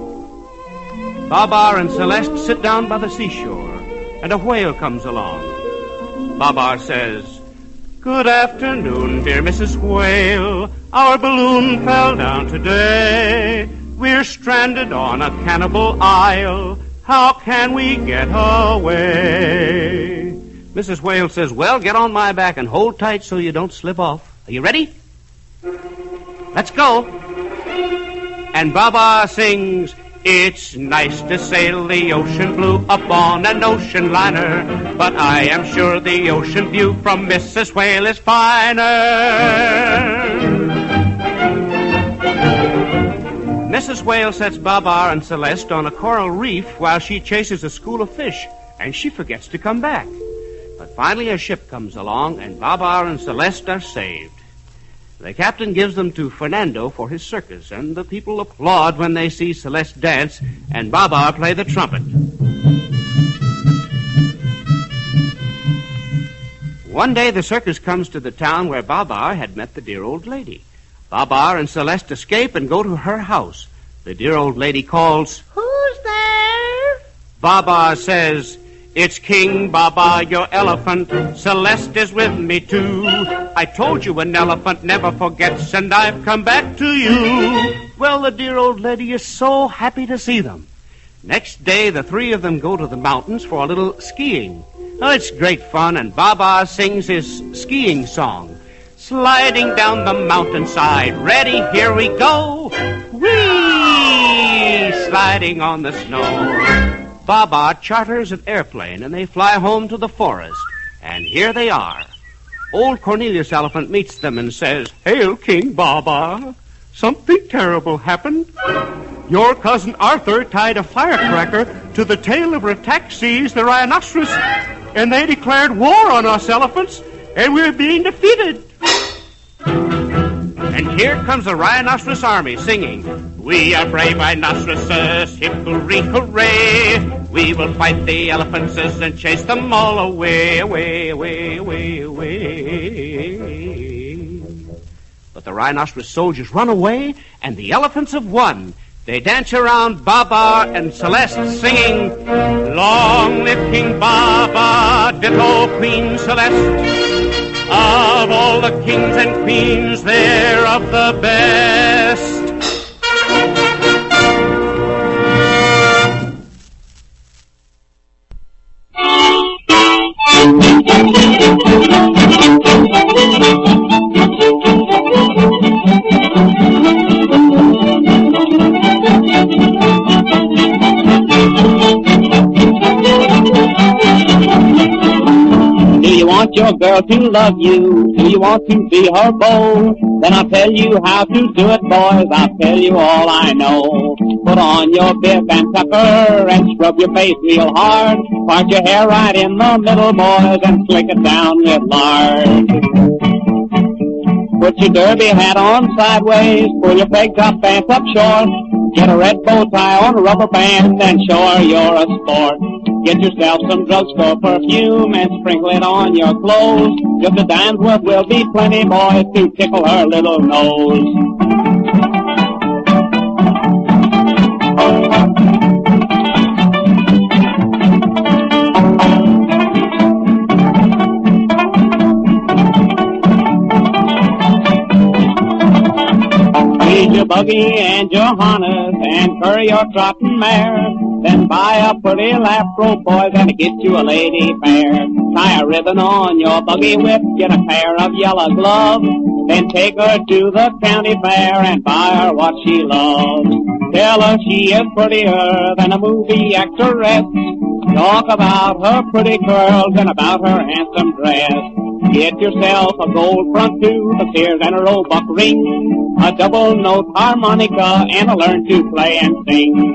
Baba and Celeste sit down by the seashore, and a whale comes along. Baba says, "Good afternoon, dear Missus Whale. Our balloon fell down today. We're stranded on a cannibal isle. How can we get away?" Missus Whale says, "Well, get on my back and hold tight so you don't slip off. Are you ready? Let's go." And Baba sings, "It's nice to sail the ocean blue up on an ocean liner, but I am sure the ocean view from Missus Whale is finer." Missus Whale sets Baba and Celeste on a coral reef while she chases a school of fish, and she forgets to come back. But finally a ship comes along, and Baba and Celeste are saved. The captain gives them to Fernando for his circus, and the people applaud when they see Celeste dance and Baba play the trumpet. One day the circus comes to the town where Baba had met the dear old lady. Baba and Celeste escape and go to her house. The dear old lady calls, Who's there? Baba says, "It's King Baba, your elephant. Celeste is with me, too. I told you an elephant never forgets, and I've come back to you." Well, the dear old lady is so happy to see them. Next day, the three of them go to the mountains for a little skiing. Oh, it's great fun, and Baba sings his skiing song. Sliding down the mountainside, ready, here we go. Whee! Sliding on the snow. Baba charters an airplane, and they fly home to the forest. And here they are. Old Cornelius Elephant meets them and says, "Hail, King Baba. Something terrible happened. Your cousin Arthur tied a firecracker to the tail of Rataxes, the rhinoceros, and they declared war on us elephants, and we're being defeated." And here comes the rhinoceros army singing, "We are brave rhinoceroses, hickory hooray. We will fight the elephants and chase them all away, away, away, away, away." But the rhinoceros soldiers run away, and the elephants have won. They dance around Baba and Celeste singing, "Long live King Baba, ditto Queen Celeste. Of all the kings and queens, they're of the best." Do you want your girl to love you? Do you want to be her beau? Then I'll tell you how to do it, boys. I'll tell you all I know. Put on your bib and tucker and scrub your face real hard. Part your hair right in the middle, boys, and slick it down with lard. Put your derby hat on sideways. Pull your peg top pants up short. Get a red bow tie on a rubber band and show her you're a sport. Get yourself some drugstore perfume and sprinkle it on your clothes. Just a dime's worth will be plenty, boys, to tickle her little nose. Feed your buggy and your harness and curry your trotting mare. Then buy a pretty Lapro, boys, and get you a lady fair. Tie a ribbon on your buggy whip, get a pair of yellow gloves. Then take her to the county fair and buy her what she loves. Tell her she is prettier than a movie actress. Talk about her pretty curls and about her handsome dress. Get yourself a gold front tooth, a Sears and a Roebuck ring, a double note harmonica, and a learn to play and sing.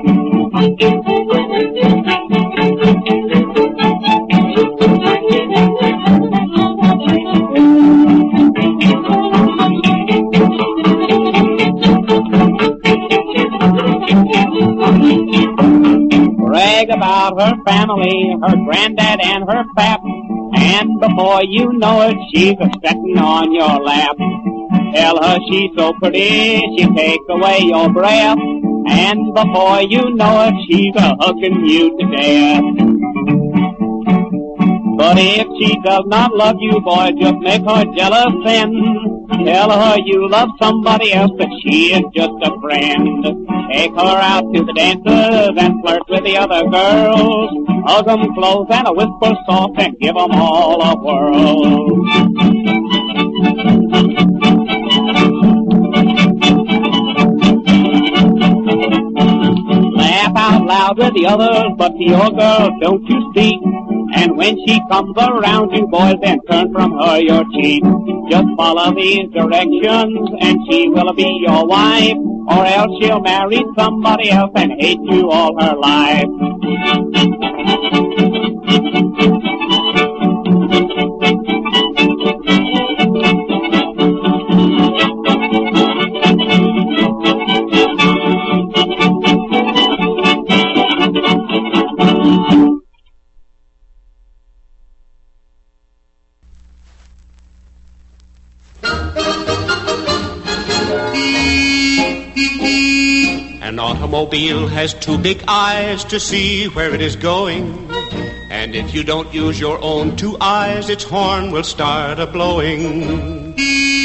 Brag about her family, her granddad and her pap, and before you know it, she's a sitting on your lap. Tell her she's so pretty, she takes away your breath, and before you know it, she's a hooking you to death. But if she does not love you, boy, just make her jealous then. Tell her you love somebody else, that she is just a friend. Take her out to the dances and flirt with the other girls. Hug 'em close and a whisper soft and give 'em all a whirl. Laugh out loud with the others, but to your girl don't you speak. And when she comes around you, boys, then turn from her your cheek. Just follow these directions, and she will be your wife, or else she'll marry somebody else and hate you all her life. An automobile has two big eyes to see where it is going. And if you don't use your own two eyes, its horn will start a-blowing.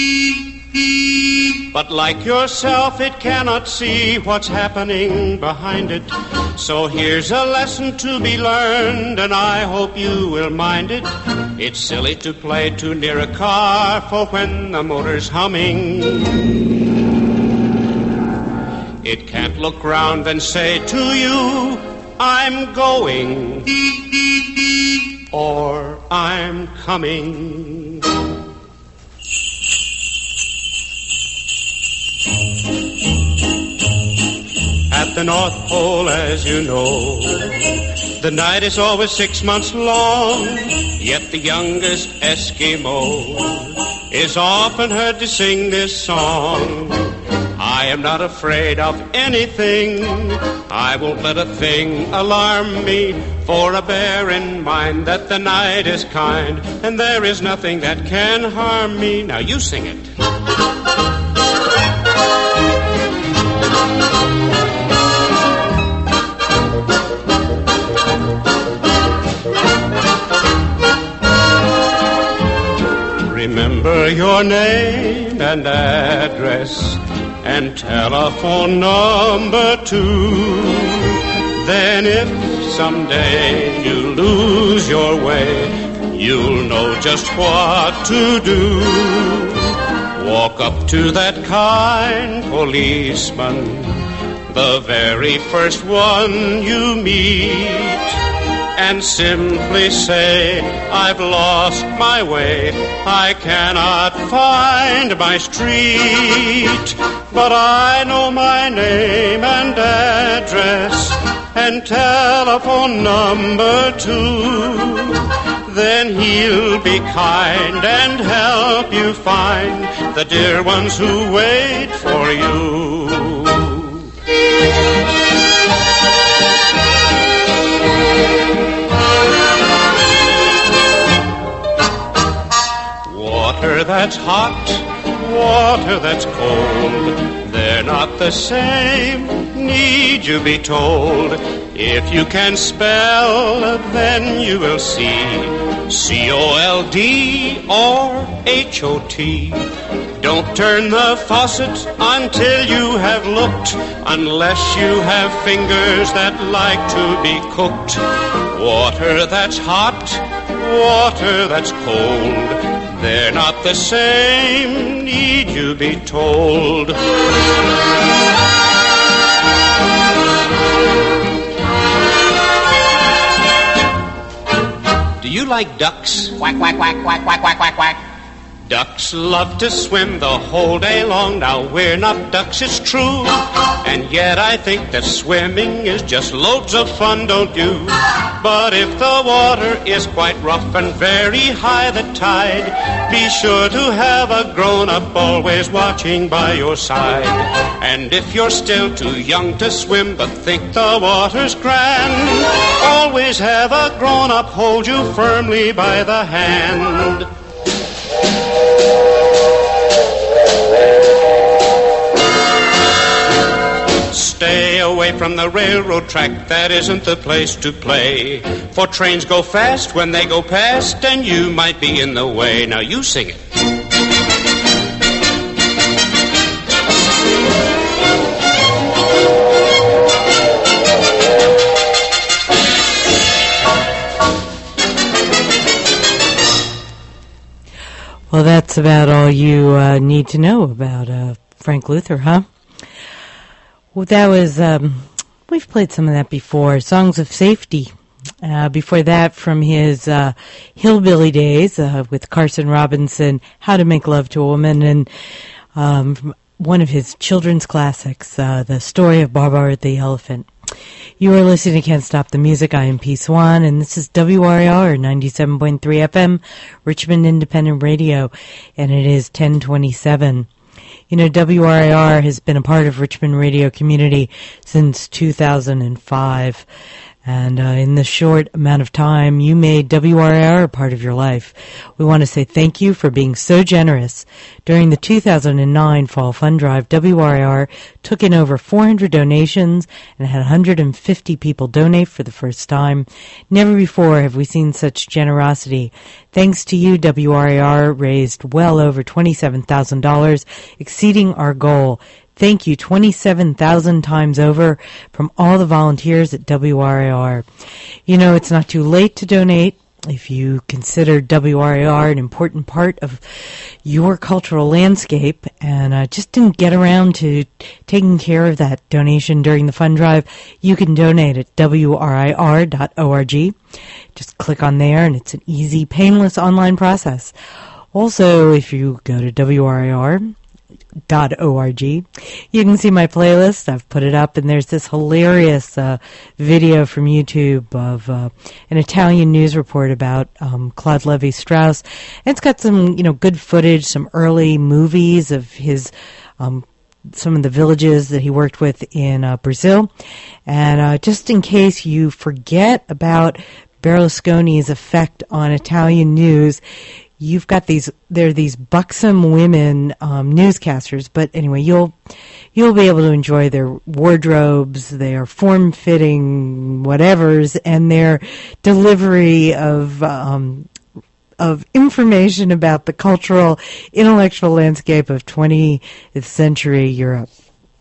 But like yourself, it cannot see what's happening behind it. So here's a lesson to be learned, and I hope you will mind it. It's silly to play too near a car, for when the motor's humming, it can't look round and say to you, I'm going, or I'm coming. At the North Pole, as you know, the night is always six months long, yet the youngest Eskimo is often heard to sing this song. I am not afraid of anything, I won't let a thing alarm me, for I bear in mind that the night is kind, and there is nothing that can harm me. Now you sing it. Remember your name and address and telephone number too. Then if someday you lose your way, you'll know just what to do. Walk up to that kind policeman, the very first one you meet, and simply say, I've lost my way, I cannot find my street, but I know my name and address and telephone number too. Then he'll be kind and help you find the dear ones who wait for you. Water that's hot, water that's cold, they're not the same, need you be told. If you can spell, then you will see C O L D or H O T. Don't turn the faucet until you have looked, unless you have fingers that like to be cooked. Water that's hot, water that's cold, they're not the same, need you be told. Do you like ducks? Quack, quack, quack, quack, quack, quack, quack, quack. Ducks love to swim the whole day long. Now we're not ducks, it's true. And yet I think that swimming is just loads of fun, don't you? But if the water is quite rough and very high the tide, be sure to have a grown-up always watching by your side. And if you're still too young to swim but think the water's grand, always have a grown-up hold you firmly by the hand. Stay away from the railroad track, that isn't the place to play. For trains go fast when they go past, and you might be in the way. Now you sing it. Well, that's about all you uh, need to know about uh, Frank Luther, huh? Well, that was, um, we've played some of that before, Songs of Safety. Uh, before that, from his uh, Hillbilly days uh, with Carson Robinson, How to Make Love to a Woman, and um, from one of his children's classics, uh, The Story of Barbara the Elephant. You are listening to Can't Stop the Music. I am P. Swan, and this is W R I R ninety-seven point three F M, Richmond Independent Radio, and it is ten twenty-seven. You know, W R I R has been a part of Richmond radio community since two thousand five. And uh, in this short amount of time, you made W R I R a part of your life. We want to say thank you for being so generous. During the two thousand nine Fall Fund Drive, W R I R took in over four hundred donations and had one hundred fifty people donate for the first time. Never before have we seen such generosity. Thanks to you, W R I R raised well over twenty-seven thousand dollars, exceeding our goal. Thank you twenty-seven thousand times over from all the volunteers at W R I R. You know, it's not too late to donate. If you consider W R I R an important part of your cultural landscape and uh, just didn't get around to taking care of that donation during the fund drive, you can donate at W R I R dot org. Just click on there, and it's an easy, painless online process. Also, if you go to W R I R dot org, you can see my playlist. I've put it up, and there's this hilarious uh, video from YouTube of uh, an Italian news report about um, Claude Levi-Strauss. And it's got some, you know, good footage, some early movies of his, um, some of the villages that he worked with in uh, Brazil. And uh, just in case you forget about Berlusconi's effect on Italian news, you've got these, there are these buxom women um, newscasters, but anyway, you'll you'll be able to enjoy their wardrobes, their form-fitting whatevers, and their delivery of um, of information about the cultural, intellectual landscape of twentieth century Europe.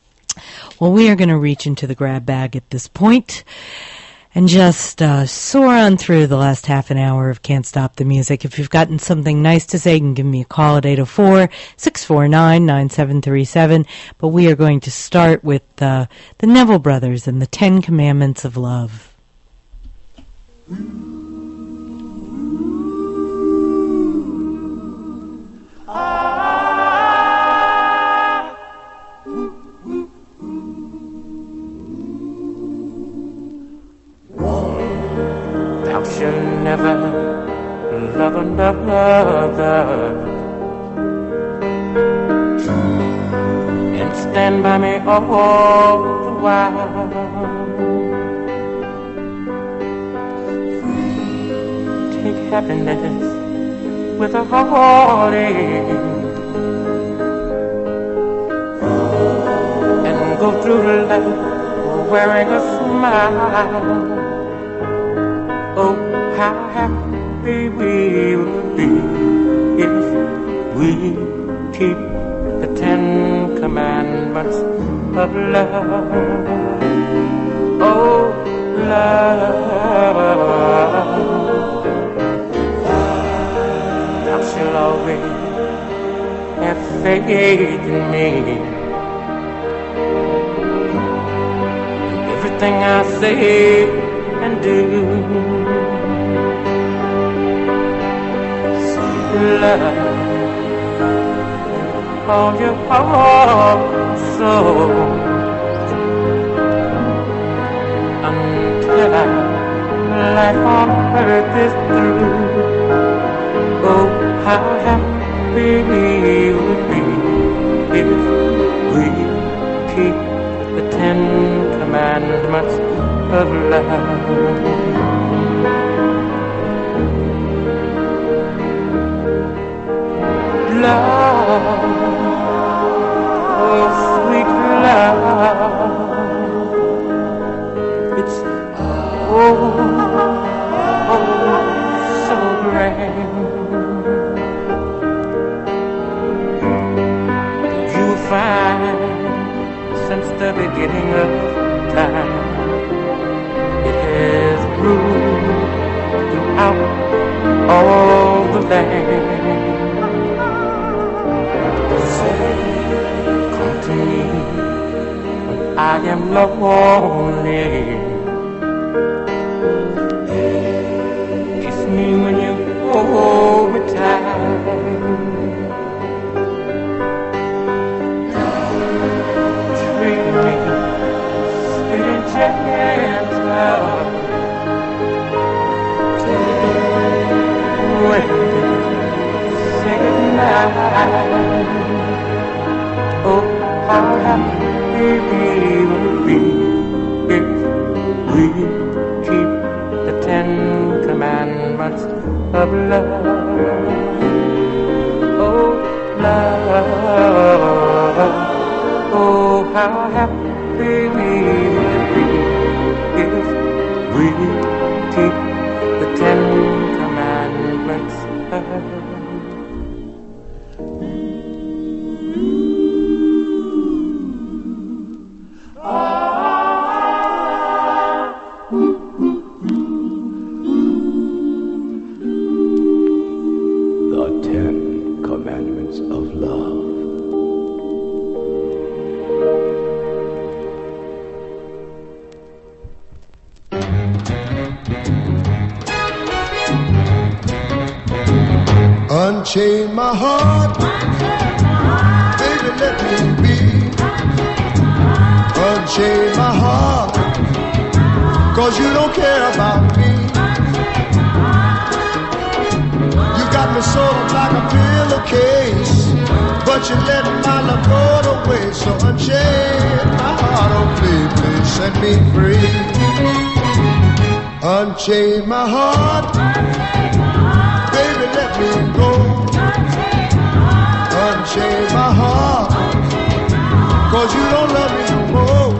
Well, we are going to reach into the grab bag at this point and just uh, soar on through the last half an hour of Can't Stop the Music. If you've gotten something nice to say, you can give me a call at eight oh four, six four nine, nine seven three seven. But we are going to start with uh, the Neville Brothers and the Ten Commandments of Love. Thou shalt never love another, and stand by me all the while. Take happiness with a heartache and go through life wearing a smile. Oh, how happy we would be if we keep the Ten Commandments of love. Oh, love. Thou shalt always have faith in me. Everything I say and do. love. Hold your heart so until life on earth is through. Oh, how happy we would be if we keep the Ten Commandments of love. Love, oh sweet love, it's oh, oh so grand. You'll find since the beginning of time, it has ruled throughout all the land. Come to me when I am lonely. Kiss me when you hold me tight. Treat me sweet and gentle. When say goodnight. Oh, how happy we would be if we keep the Ten Commandments of love. Oh, love. Oh, how happy we would be if we keep the Ten Commandments of love. Unchain my heart, baby, let me be. Unchain my heart, cause you don't care about me. You got me sort of like a pillowcase, but you let my love go to waste. So unchain my heart, oh please, please set me free. Unchain my heart, baby, let me go. Unchain my heart, cause you don't love me no more.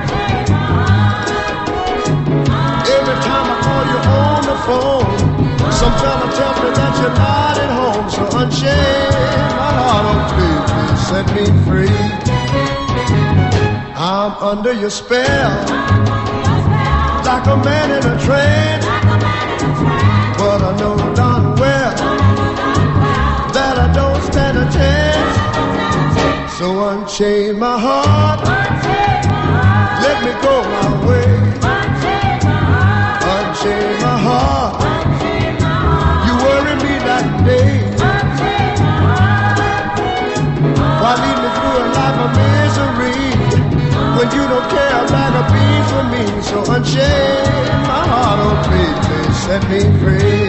Every time I call you on the phone, some fella tell me that you're not at home. So unchain my heart, oh please, please set me free. I'm under your spell, like a man in a trance. But I know darn well that I don't stand a chance. So unchain my heart, let me go my way. Unchain my heart, you worry me that day. Why lead me through a life of misery when you don't care a bag of beans for me? So unchain my heart, oh please, please set me free.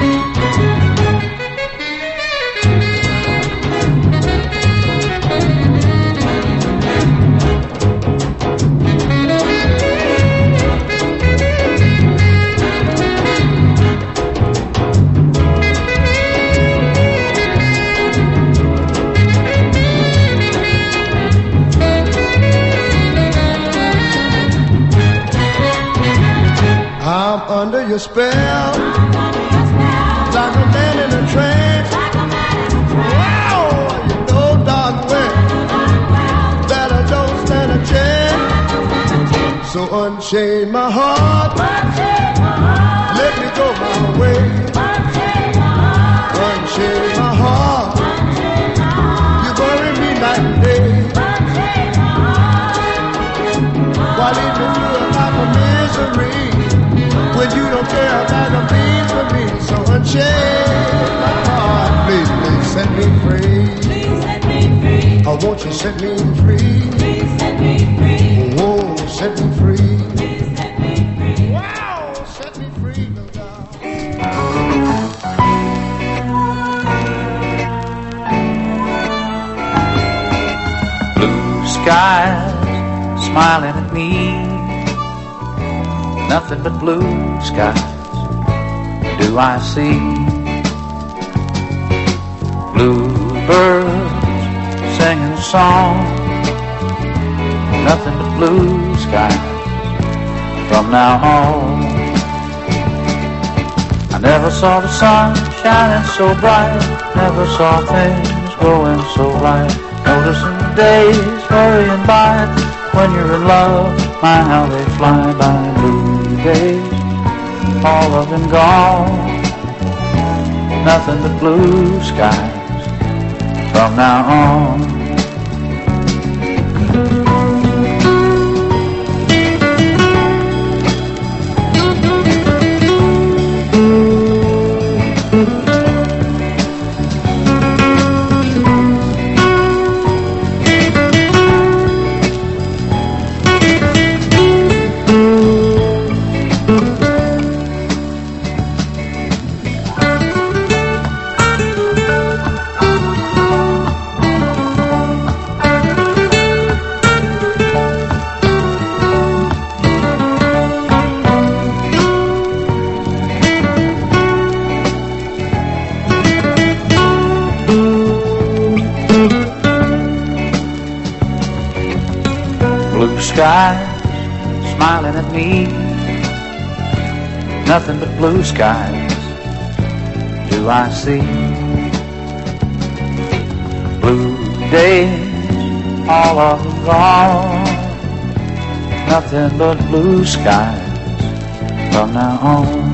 I'm under your spell, like a man in a trance. Wow, you know darn well that I don't stand a chance. So unchain my heart, let me go my way. Unchain my heart, you bury me night and day. Why lead me through a life of misery when you don't care about the beans for me? So unchain my heart, please, won't you set me free? Please set me free. Won't you set me free? Please set me free. Wow, set me free, no doubt. Blue skies smiling at me, nothing but blue skies do I see. Bluebirds singing a song, nothing but blue skies from now on. I never saw the sun shining so bright, never saw things going so right. Noticing the days hurrying by, when you're in love, my how they fly by. Blue days, all of them gone, nothing but blue skies from now on. Skies smiling at me, nothing but blue skies do I see. Blue days, all of them gone, nothing but blue skies from now on.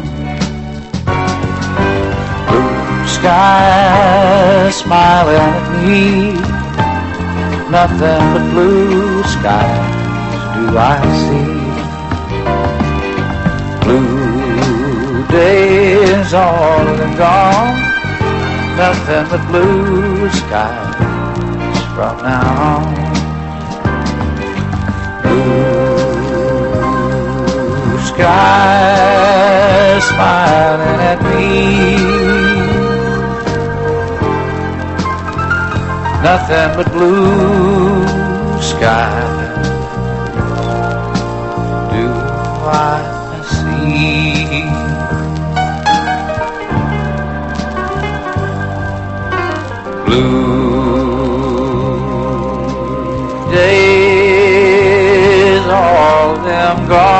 Blue skies smiling at me, nothing but blue skies do I see. Blue days, all of them gone, nothing but blue skies from now on. Blue skies smiling at me, nothing but blue skies I see. Blue days, all of them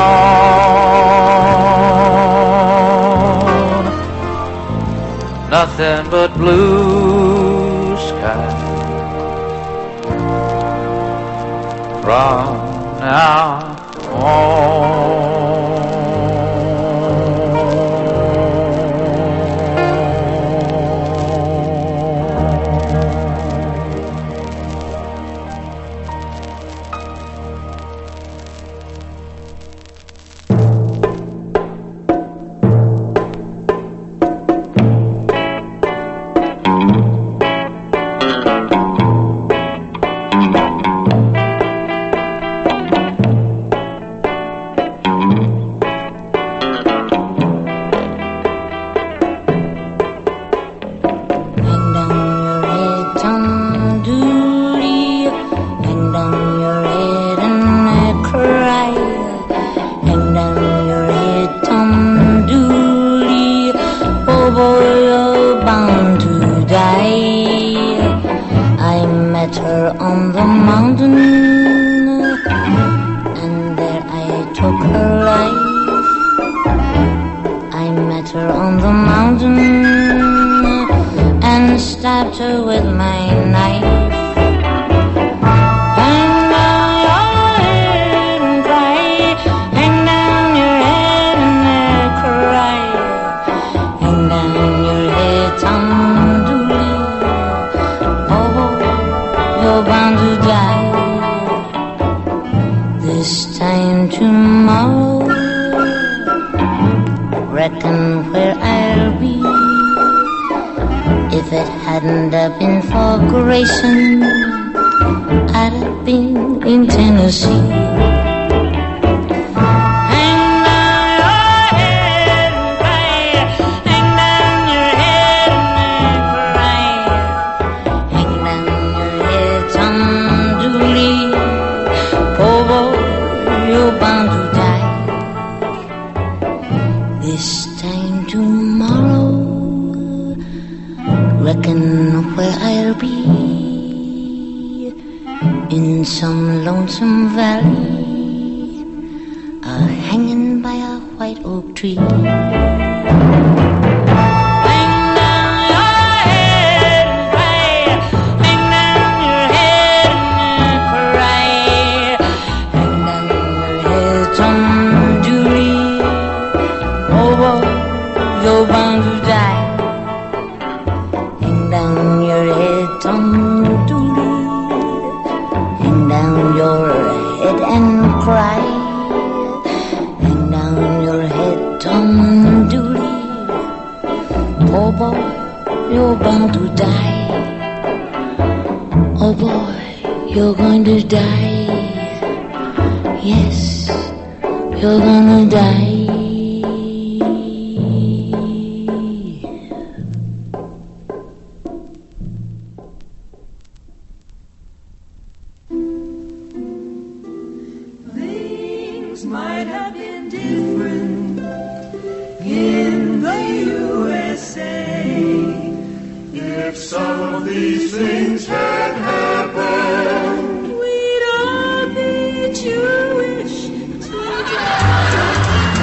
gone, nothing but blue skies from now on. If it hadn't have been for Grayson, I'd have been in Tennessee. Reckon where I'll be in some lonesome valley, uh, hanging by a white oak tree. You're bound to die. Oh boy, you're going to die. Yes, you're gonna die. Things might have been different in the U S A if some of these things had happened. We'd all be Jewish today.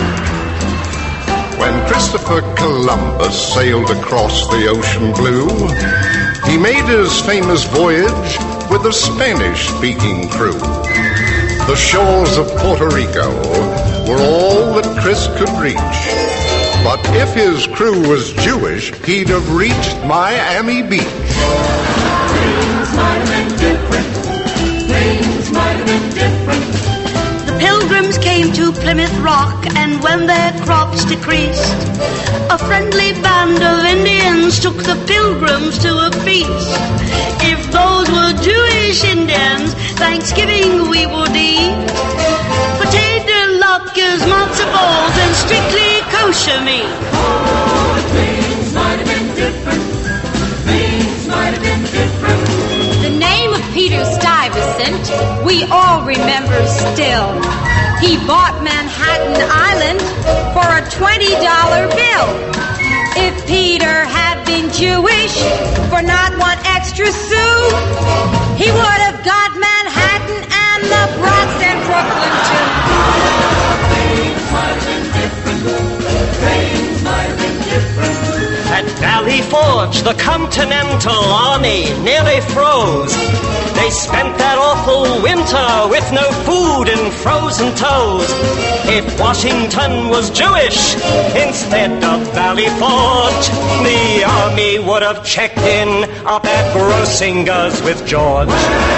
When Christopher Columbus sailed across the ocean blue, he made his famous voyage with a Spanish-speaking crew. The shores of Puerto Rico were all that Chris could reach. But if his crew was Jewish, he'd have reached Miami Beach. Things might have been different. Things might have been different. The pilgrims came to Plymouth Rock, and when their crops decreased, a friendly band of Indians took the pilgrims to a feast. If those were Jewish Indians, Thanksgiving we would eat potato latkes, matzo balls, and strictly kosher meat. Oh, things might have been different. Things might have been different. The name of Peter Stuyvesant we all remember still. He bought Manhattan Island for a twenty dollar bill. If Peter had been Jewish for not one extra sou, he would have got Manhattan and the Bronx and Brooklyn too. Things might have been different. Things might have been different. At Valley Forge, the Continental Army nearly froze. They spent that awful winter with no food and frozen toes. If Washington was Jewish instead of Valley Forge, the army would have checked in up at Grossinger's with George.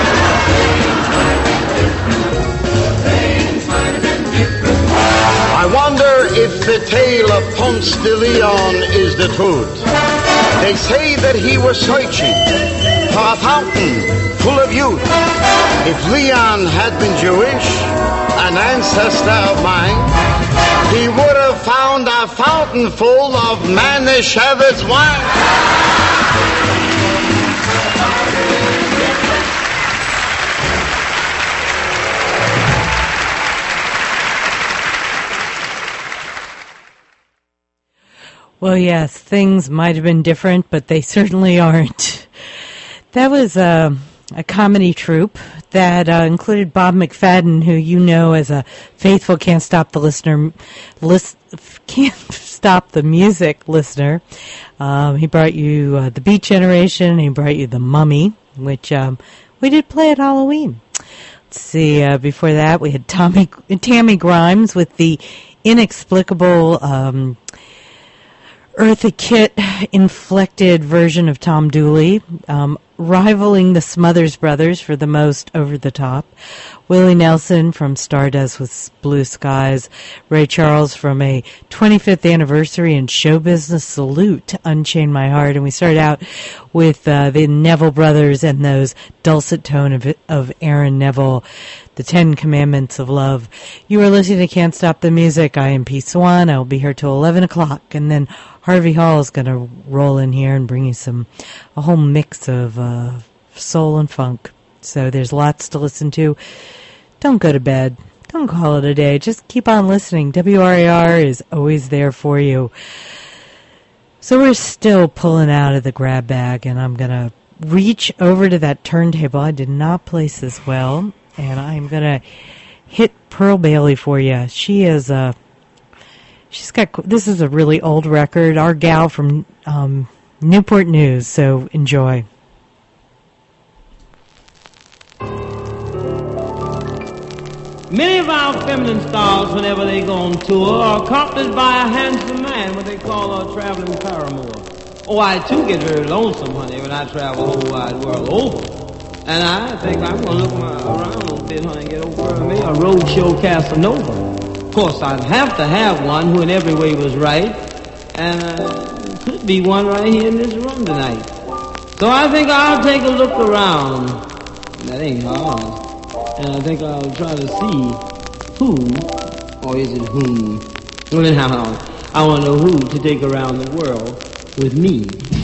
I wonder if the tale of Ponce de Leon is the truth. They say that he was searching for a fountain full of youth. If Leon had been Jewish, an ancestor of mine, he would have found a fountain full of Manischewitz wine. Well, yes, things might have been different, but they certainly aren't. That was a, a comedy troupe that uh, included Bob McFadden, who you know as a faithful Can't Stop the Listener, list, Can't Stop the Music listener. Um, he brought you uh, the Beat Generation, he brought you the Mummy, which um, we did play at Halloween. Let's see, uh, before that we had Tommy, Tammy Grimes with the inexplicable Um, Eartha Kitt inflected version of Tom Dooley. Um, rivaling the Smothers Brothers for the most over-the-top. Willie Nelson from Stardust with Blue Skies. Ray Charles from a twenty-fifth anniversary and show business salute, Unchain My Heart. And we started out with uh, the Neville Brothers and those dulcet tone of, of Aaron Neville, the Ten Commandments of Love. You are listening to Can't Stop the Music. I am Pete Swan. I will be here till eleven o'clock. And then Harvey Hall is going to roll in here and bring you some, a whole mix of uh, soul and funk. So there's lots to listen to. Don't go to bed. Don't call it a day. Just keep on listening. W R A R is always there for you. So we're still pulling out of the grab bag, and I'm going to reach over to that turntable. I did not place this well, and I'm going to hit Pearl Bailey for you. She is a... She's got, this is a really old record, our gal from um, Newport News, so enjoy. Many of our feminine stars, whenever they go on tour, are accompanied by a handsome man, what they call a traveling paramour. Oh, I too get very lonesome, honey, when I travel the whole wide world over. And I think I'm going to look my, around a little bit, honey, and get over to me a roadshow Casanova. Of course, I'd have to have one who in every way was right, and uh, could be one right here in this room tonight. So I think I'll take a look around. That ain't hard. And I think I'll try to see who, or is it whom? Well, anyhow, I want to know who to take around the world with me.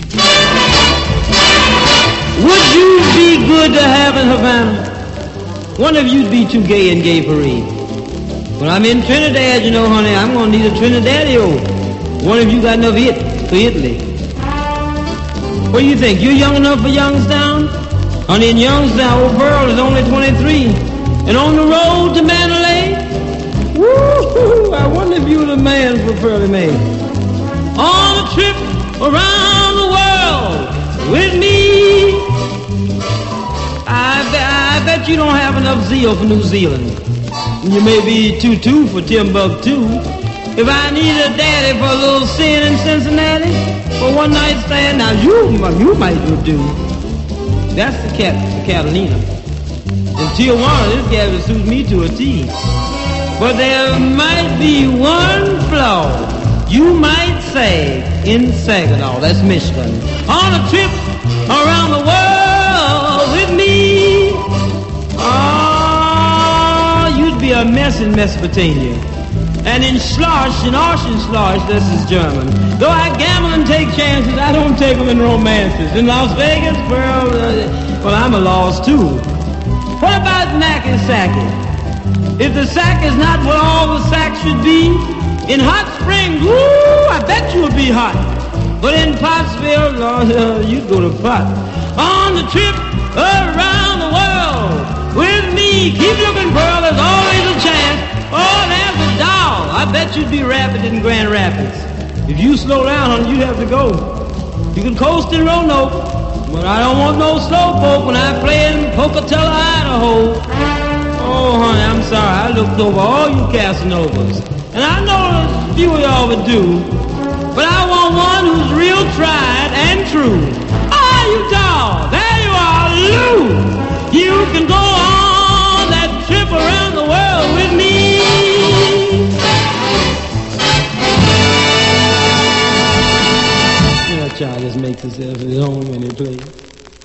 Would you be good to have in Havana? One of you'd be too gay in gay parade. When I'm in Trinidad, you know, honey, I'm going to need a Trinidadio. One of you got enough it for Italy. What do you think? You young enough for Youngstown? Honey, in Youngstown, old Pearl is only twenty-three. And on the road to Mandalay, woo-hoo, I wonder if you're the man for Pearly May. On a trip around the world with me. I, be- I bet you don't have enough zeal for New Zealand. You may be two-two for Timbuktu. If I need a daddy for a little sin in Cincinnati, for one night stand, now you, you might do. That's the cat, the Catalina. In Tijuana, this gal will suit me to a T. But there might be one flaw, you might say, in Saginaw, that's Michigan. On a trip around the world with me. Oh, you'd be a mess in Mesopotamia. And in Schloss, in Ocean-Schloss, this is German. Though I gamble and take chances, I don't take them in romances. In Las Vegas, well, uh, well, I'm a loss too. What about Nacky Sacky? If the sack is not what all the sack should be, in Hot Springs, woo, I bet you would be hot. But in Pottsville, Lord, uh, you'd go to pot. On the trip around the world with me, keep looking, Pearl, there's always a chance. Oh, there's a doll. I bet you'd be rapid in Grand Rapids. If you slow down, honey, you'd have to go. You can coast in Roanoke, but I don't want no slow folk when I play in Pocatello, Idaho. Oh, honey, I'm sorry. I looked over all you Casanovas, and I know a few of y'all would do, but I want one who's real tried and true. Ah, you doll. There you are, Lou. You can go on that trip around the world with me. That child just makes himself at home when he plays.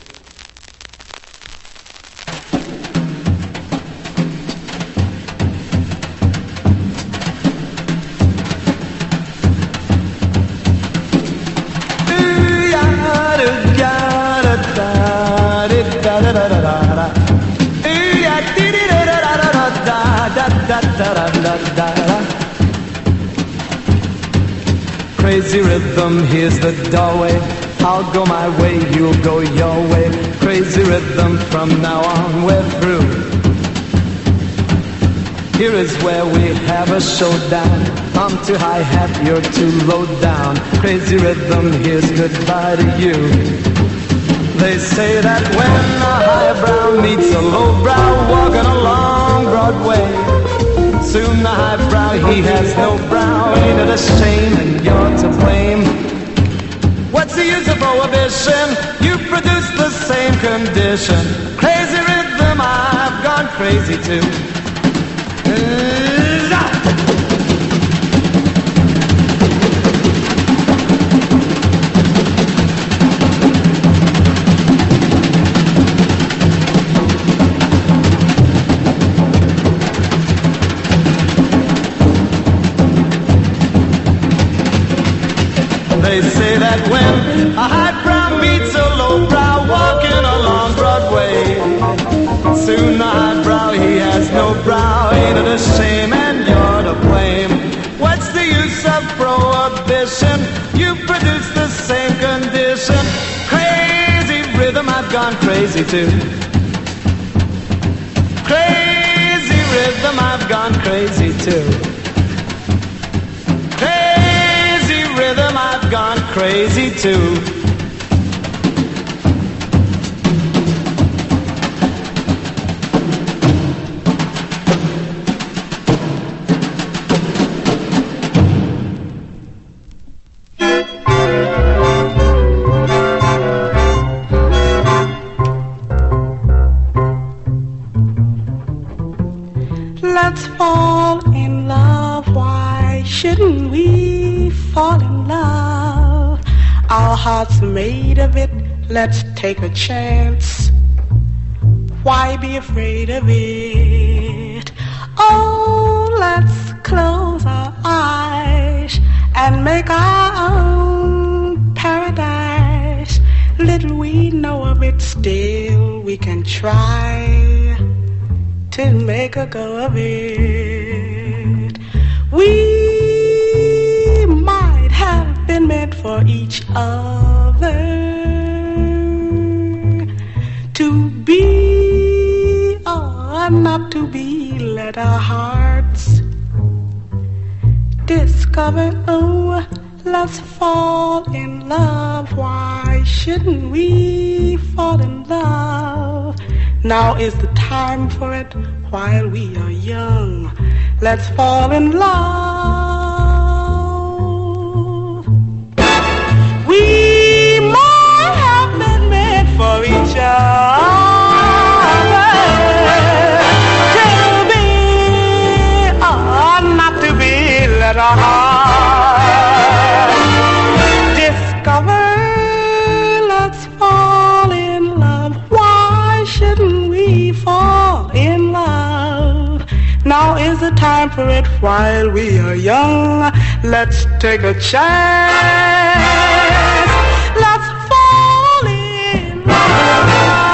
Crazy rhythm, here's the doorway. I'll go my way, you'll go your way. Crazy rhythm, from now on we're through. Here is where we have a showdown. I'm too high hat, you're too low down. Crazy rhythm, here's goodbye to you. They say that when a highbrow meets a lowbrow walking along Broadway, soon the highbrow, he has no brow. Ain't it a shame and you're to blame? What's the use of prohibition? You produce the same condition. Crazy rhythm, I've gone crazy too. They say that when a high brow meets a low brow walking along Broadway, soon the high brow, he has no brow. Ain't it a shame, and you're to blame? What's the use of prohibition? You produce the same condition. Crazy rhythm, I've gone crazy too. Crazy rhythm, I've gone crazy too. Crazy rhythm, I've gone crazy too. Let's fall in love. Why shouldn't we fall in love? Our hearts are made of it. Let's take a chance. Why be afraid of it? Oh, let's close our eyes and make our own paradise. Little we know of it, still we can try to make a go of it. We might have been meant for each other, to be or not to be. Let our hearts discover. Oh, let's fall in love. Why shouldn't we fall in love? Now is the time for it while we are young. Let's fall in love. We might have been meant for each other, to be or not to be. Let our hearts discover. Let's fall in love. Why shouldn't we fall in love? Now is the time for it while we are young. Let's take a chance. Let's fall in love.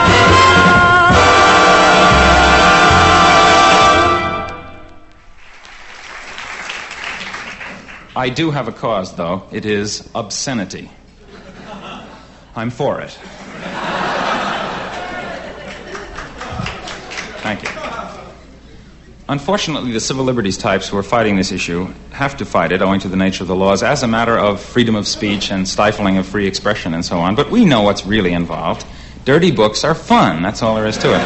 I do have a cause, though. It is obscenity. I'm for it. Thank you. Unfortunately, the civil liberties types who are fighting this issue have to fight it owing to the nature of the laws as a matter of freedom of speech and stifling of free expression and so on. But we know what's really involved. Dirty books are fun. That's all there is to it.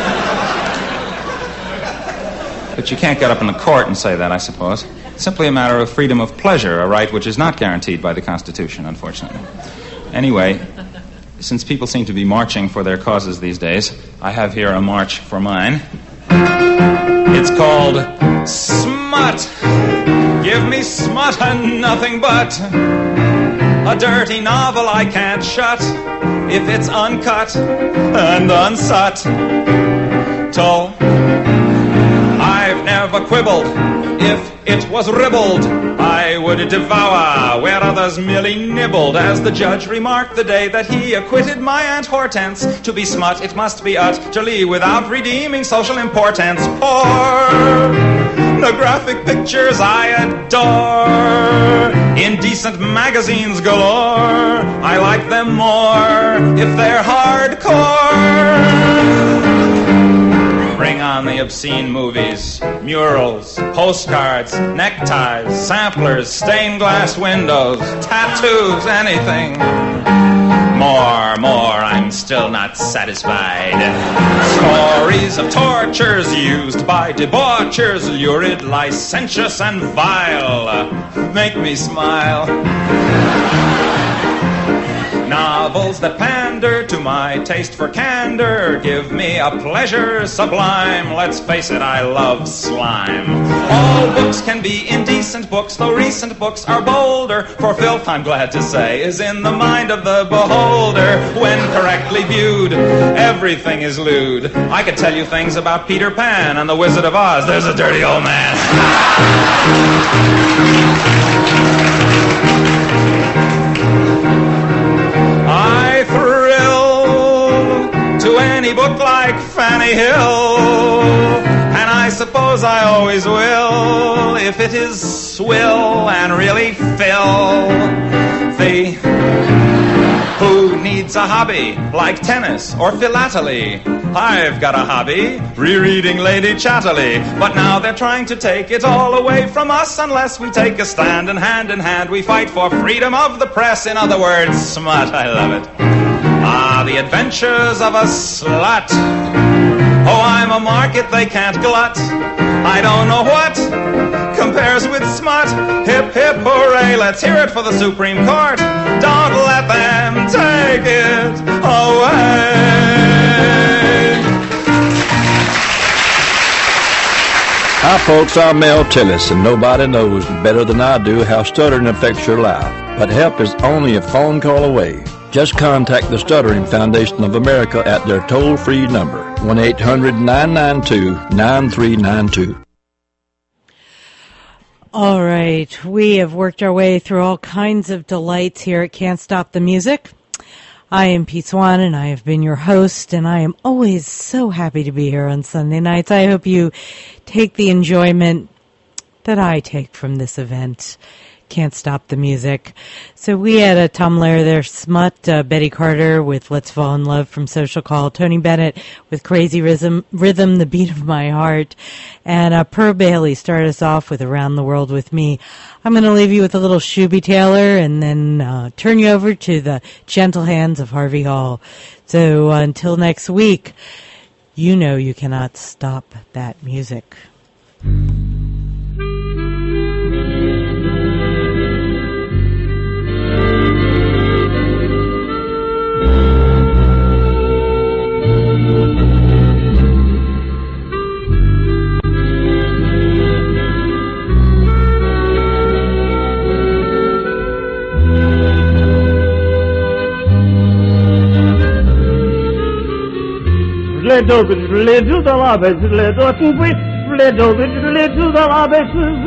But you can't get up in the court and say that, I suppose. It's simply a matter of freedom of pleasure, a right which is not guaranteed by the Constitution, unfortunately. Anyway, since people seem to be marching for their causes these days, I have here a march for mine. It's called Smut. Give me smut and nothing but a dirty novel I can't shut if it's uncut and unsut. Toll. I've never quibbled. If it was ribbled, I would devour where others merely nibbled. As the judge remarked the day that he acquitted my Aunt Hortense, to be smut it must be utterly without redeeming social importance. Pornographic pictures I adore, indecent magazines galore. I like them more if they're hardcore. Bring on the obscene movies, murals, postcards, neckties, samplers, stained glass windows, tattoos, anything. More, more, I'm still not satisfied. Stories of tortures used by debauchers, lurid, licentious, and vile, make me smile. Novels that pander to my taste for candor give me a pleasure sublime. Let's face it, I love slime. All books can be indecent books, though recent books are bolder. For filth, I'm glad to say, is in the mind of the beholder. When correctly viewed, everything is lewd. I could tell you things about Peter Pan and the Wizard of Oz. There's a dirty old man. I thrill to any book like Fanny Hill, and I suppose I always will, if it is swill and really fill the... Who needs a hobby like tennis or philately? I've got a hobby, rereading Lady Chatterley. But now they're trying to take it all away from us unless we take a stand, and hand in hand we fight for freedom of the press. In other words, smut. I love it. Ah, the adventures of a slut. Oh, I'm a market they can't glut. I don't know what compares with smut. Hip, hip, hooray, let's hear it for the Supreme Court. Don't let them take it away. Hi folks, I'm Mel Tillis, and nobody knows better than I do how stuttering affects your life. But help is only a phone call away. Just contact the Stuttering Foundation of America at their toll-free number, one eight hundred nine nine two nine three nine two. All right, we have worked our way through all kinds of delights here at Can't Stop the Music. I am Pete Swan, and I have been your host, and I am always so happy to be here on Sunday nights. I hope you take the enjoyment that I take from this event. Can't Stop the Music. So we had a Tumblr there, Smut, uh, Betty Carter with Let's Fall in Love from Social Call, Tony Bennett with Crazy Rhythm, Rhythm the Beat of My Heart, and uh, Pearl Bailey started us off with Around the World with Me. I'm going to leave you with a little Shooby Taylor and then uh, turn you over to the gentle hands of Harvey Hall. So uh, until next week, you know you cannot stop that music. Let do the let do the lobby, let do the let do the let do the lobby,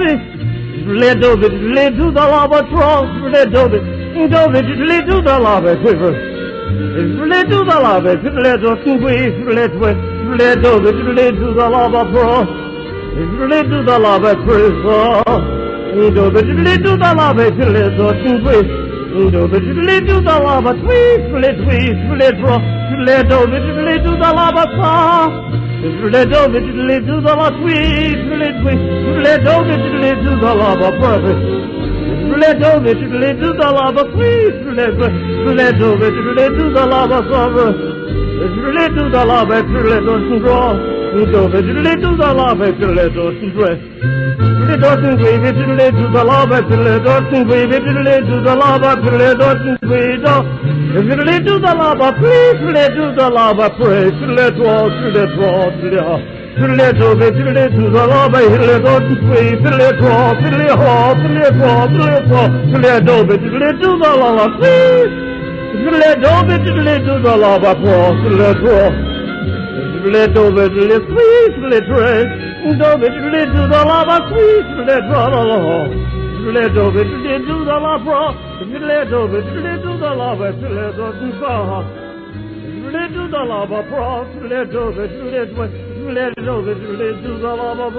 let do the let do the lobby cross, let do the do the let do the lobby quiver, let do the lobby, let do the let let do the let do the lobby cross, let do the lobby quiver, do the let do the lobby, let do the do the let do the lobby twist, let twist, let rock. Let do the let do the lava song. Let do the let do the lava sweet. Let we let do the let do the lava perfect. Let do the let do the lava sweet. Let let do the let do the lava sober. Let do the lava let do draw. Do the let do the lava let do dress. Let do wave it let do the lava let do wave it let do the lava let do wave. Let do the lava, please, let do the lava, praise, let walk, let walk, let do the, let do the lava, let do the praise, let walk, let walk, let walk, let walk, let do the, let do the lava, please, let do the, let do the lava, cross, let walk, let do the, let please, let praise, do the, let do the lava, please, let run along. Let do the, let do the lava, let do the, let do the lava, let do the lava, let do the lava, let do the, let let do the, let do the lava,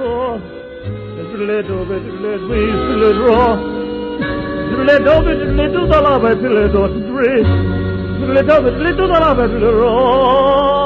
let do the, let we, let raw, let do the, let do the lava, let do the, let do the, let do the lava, let raw.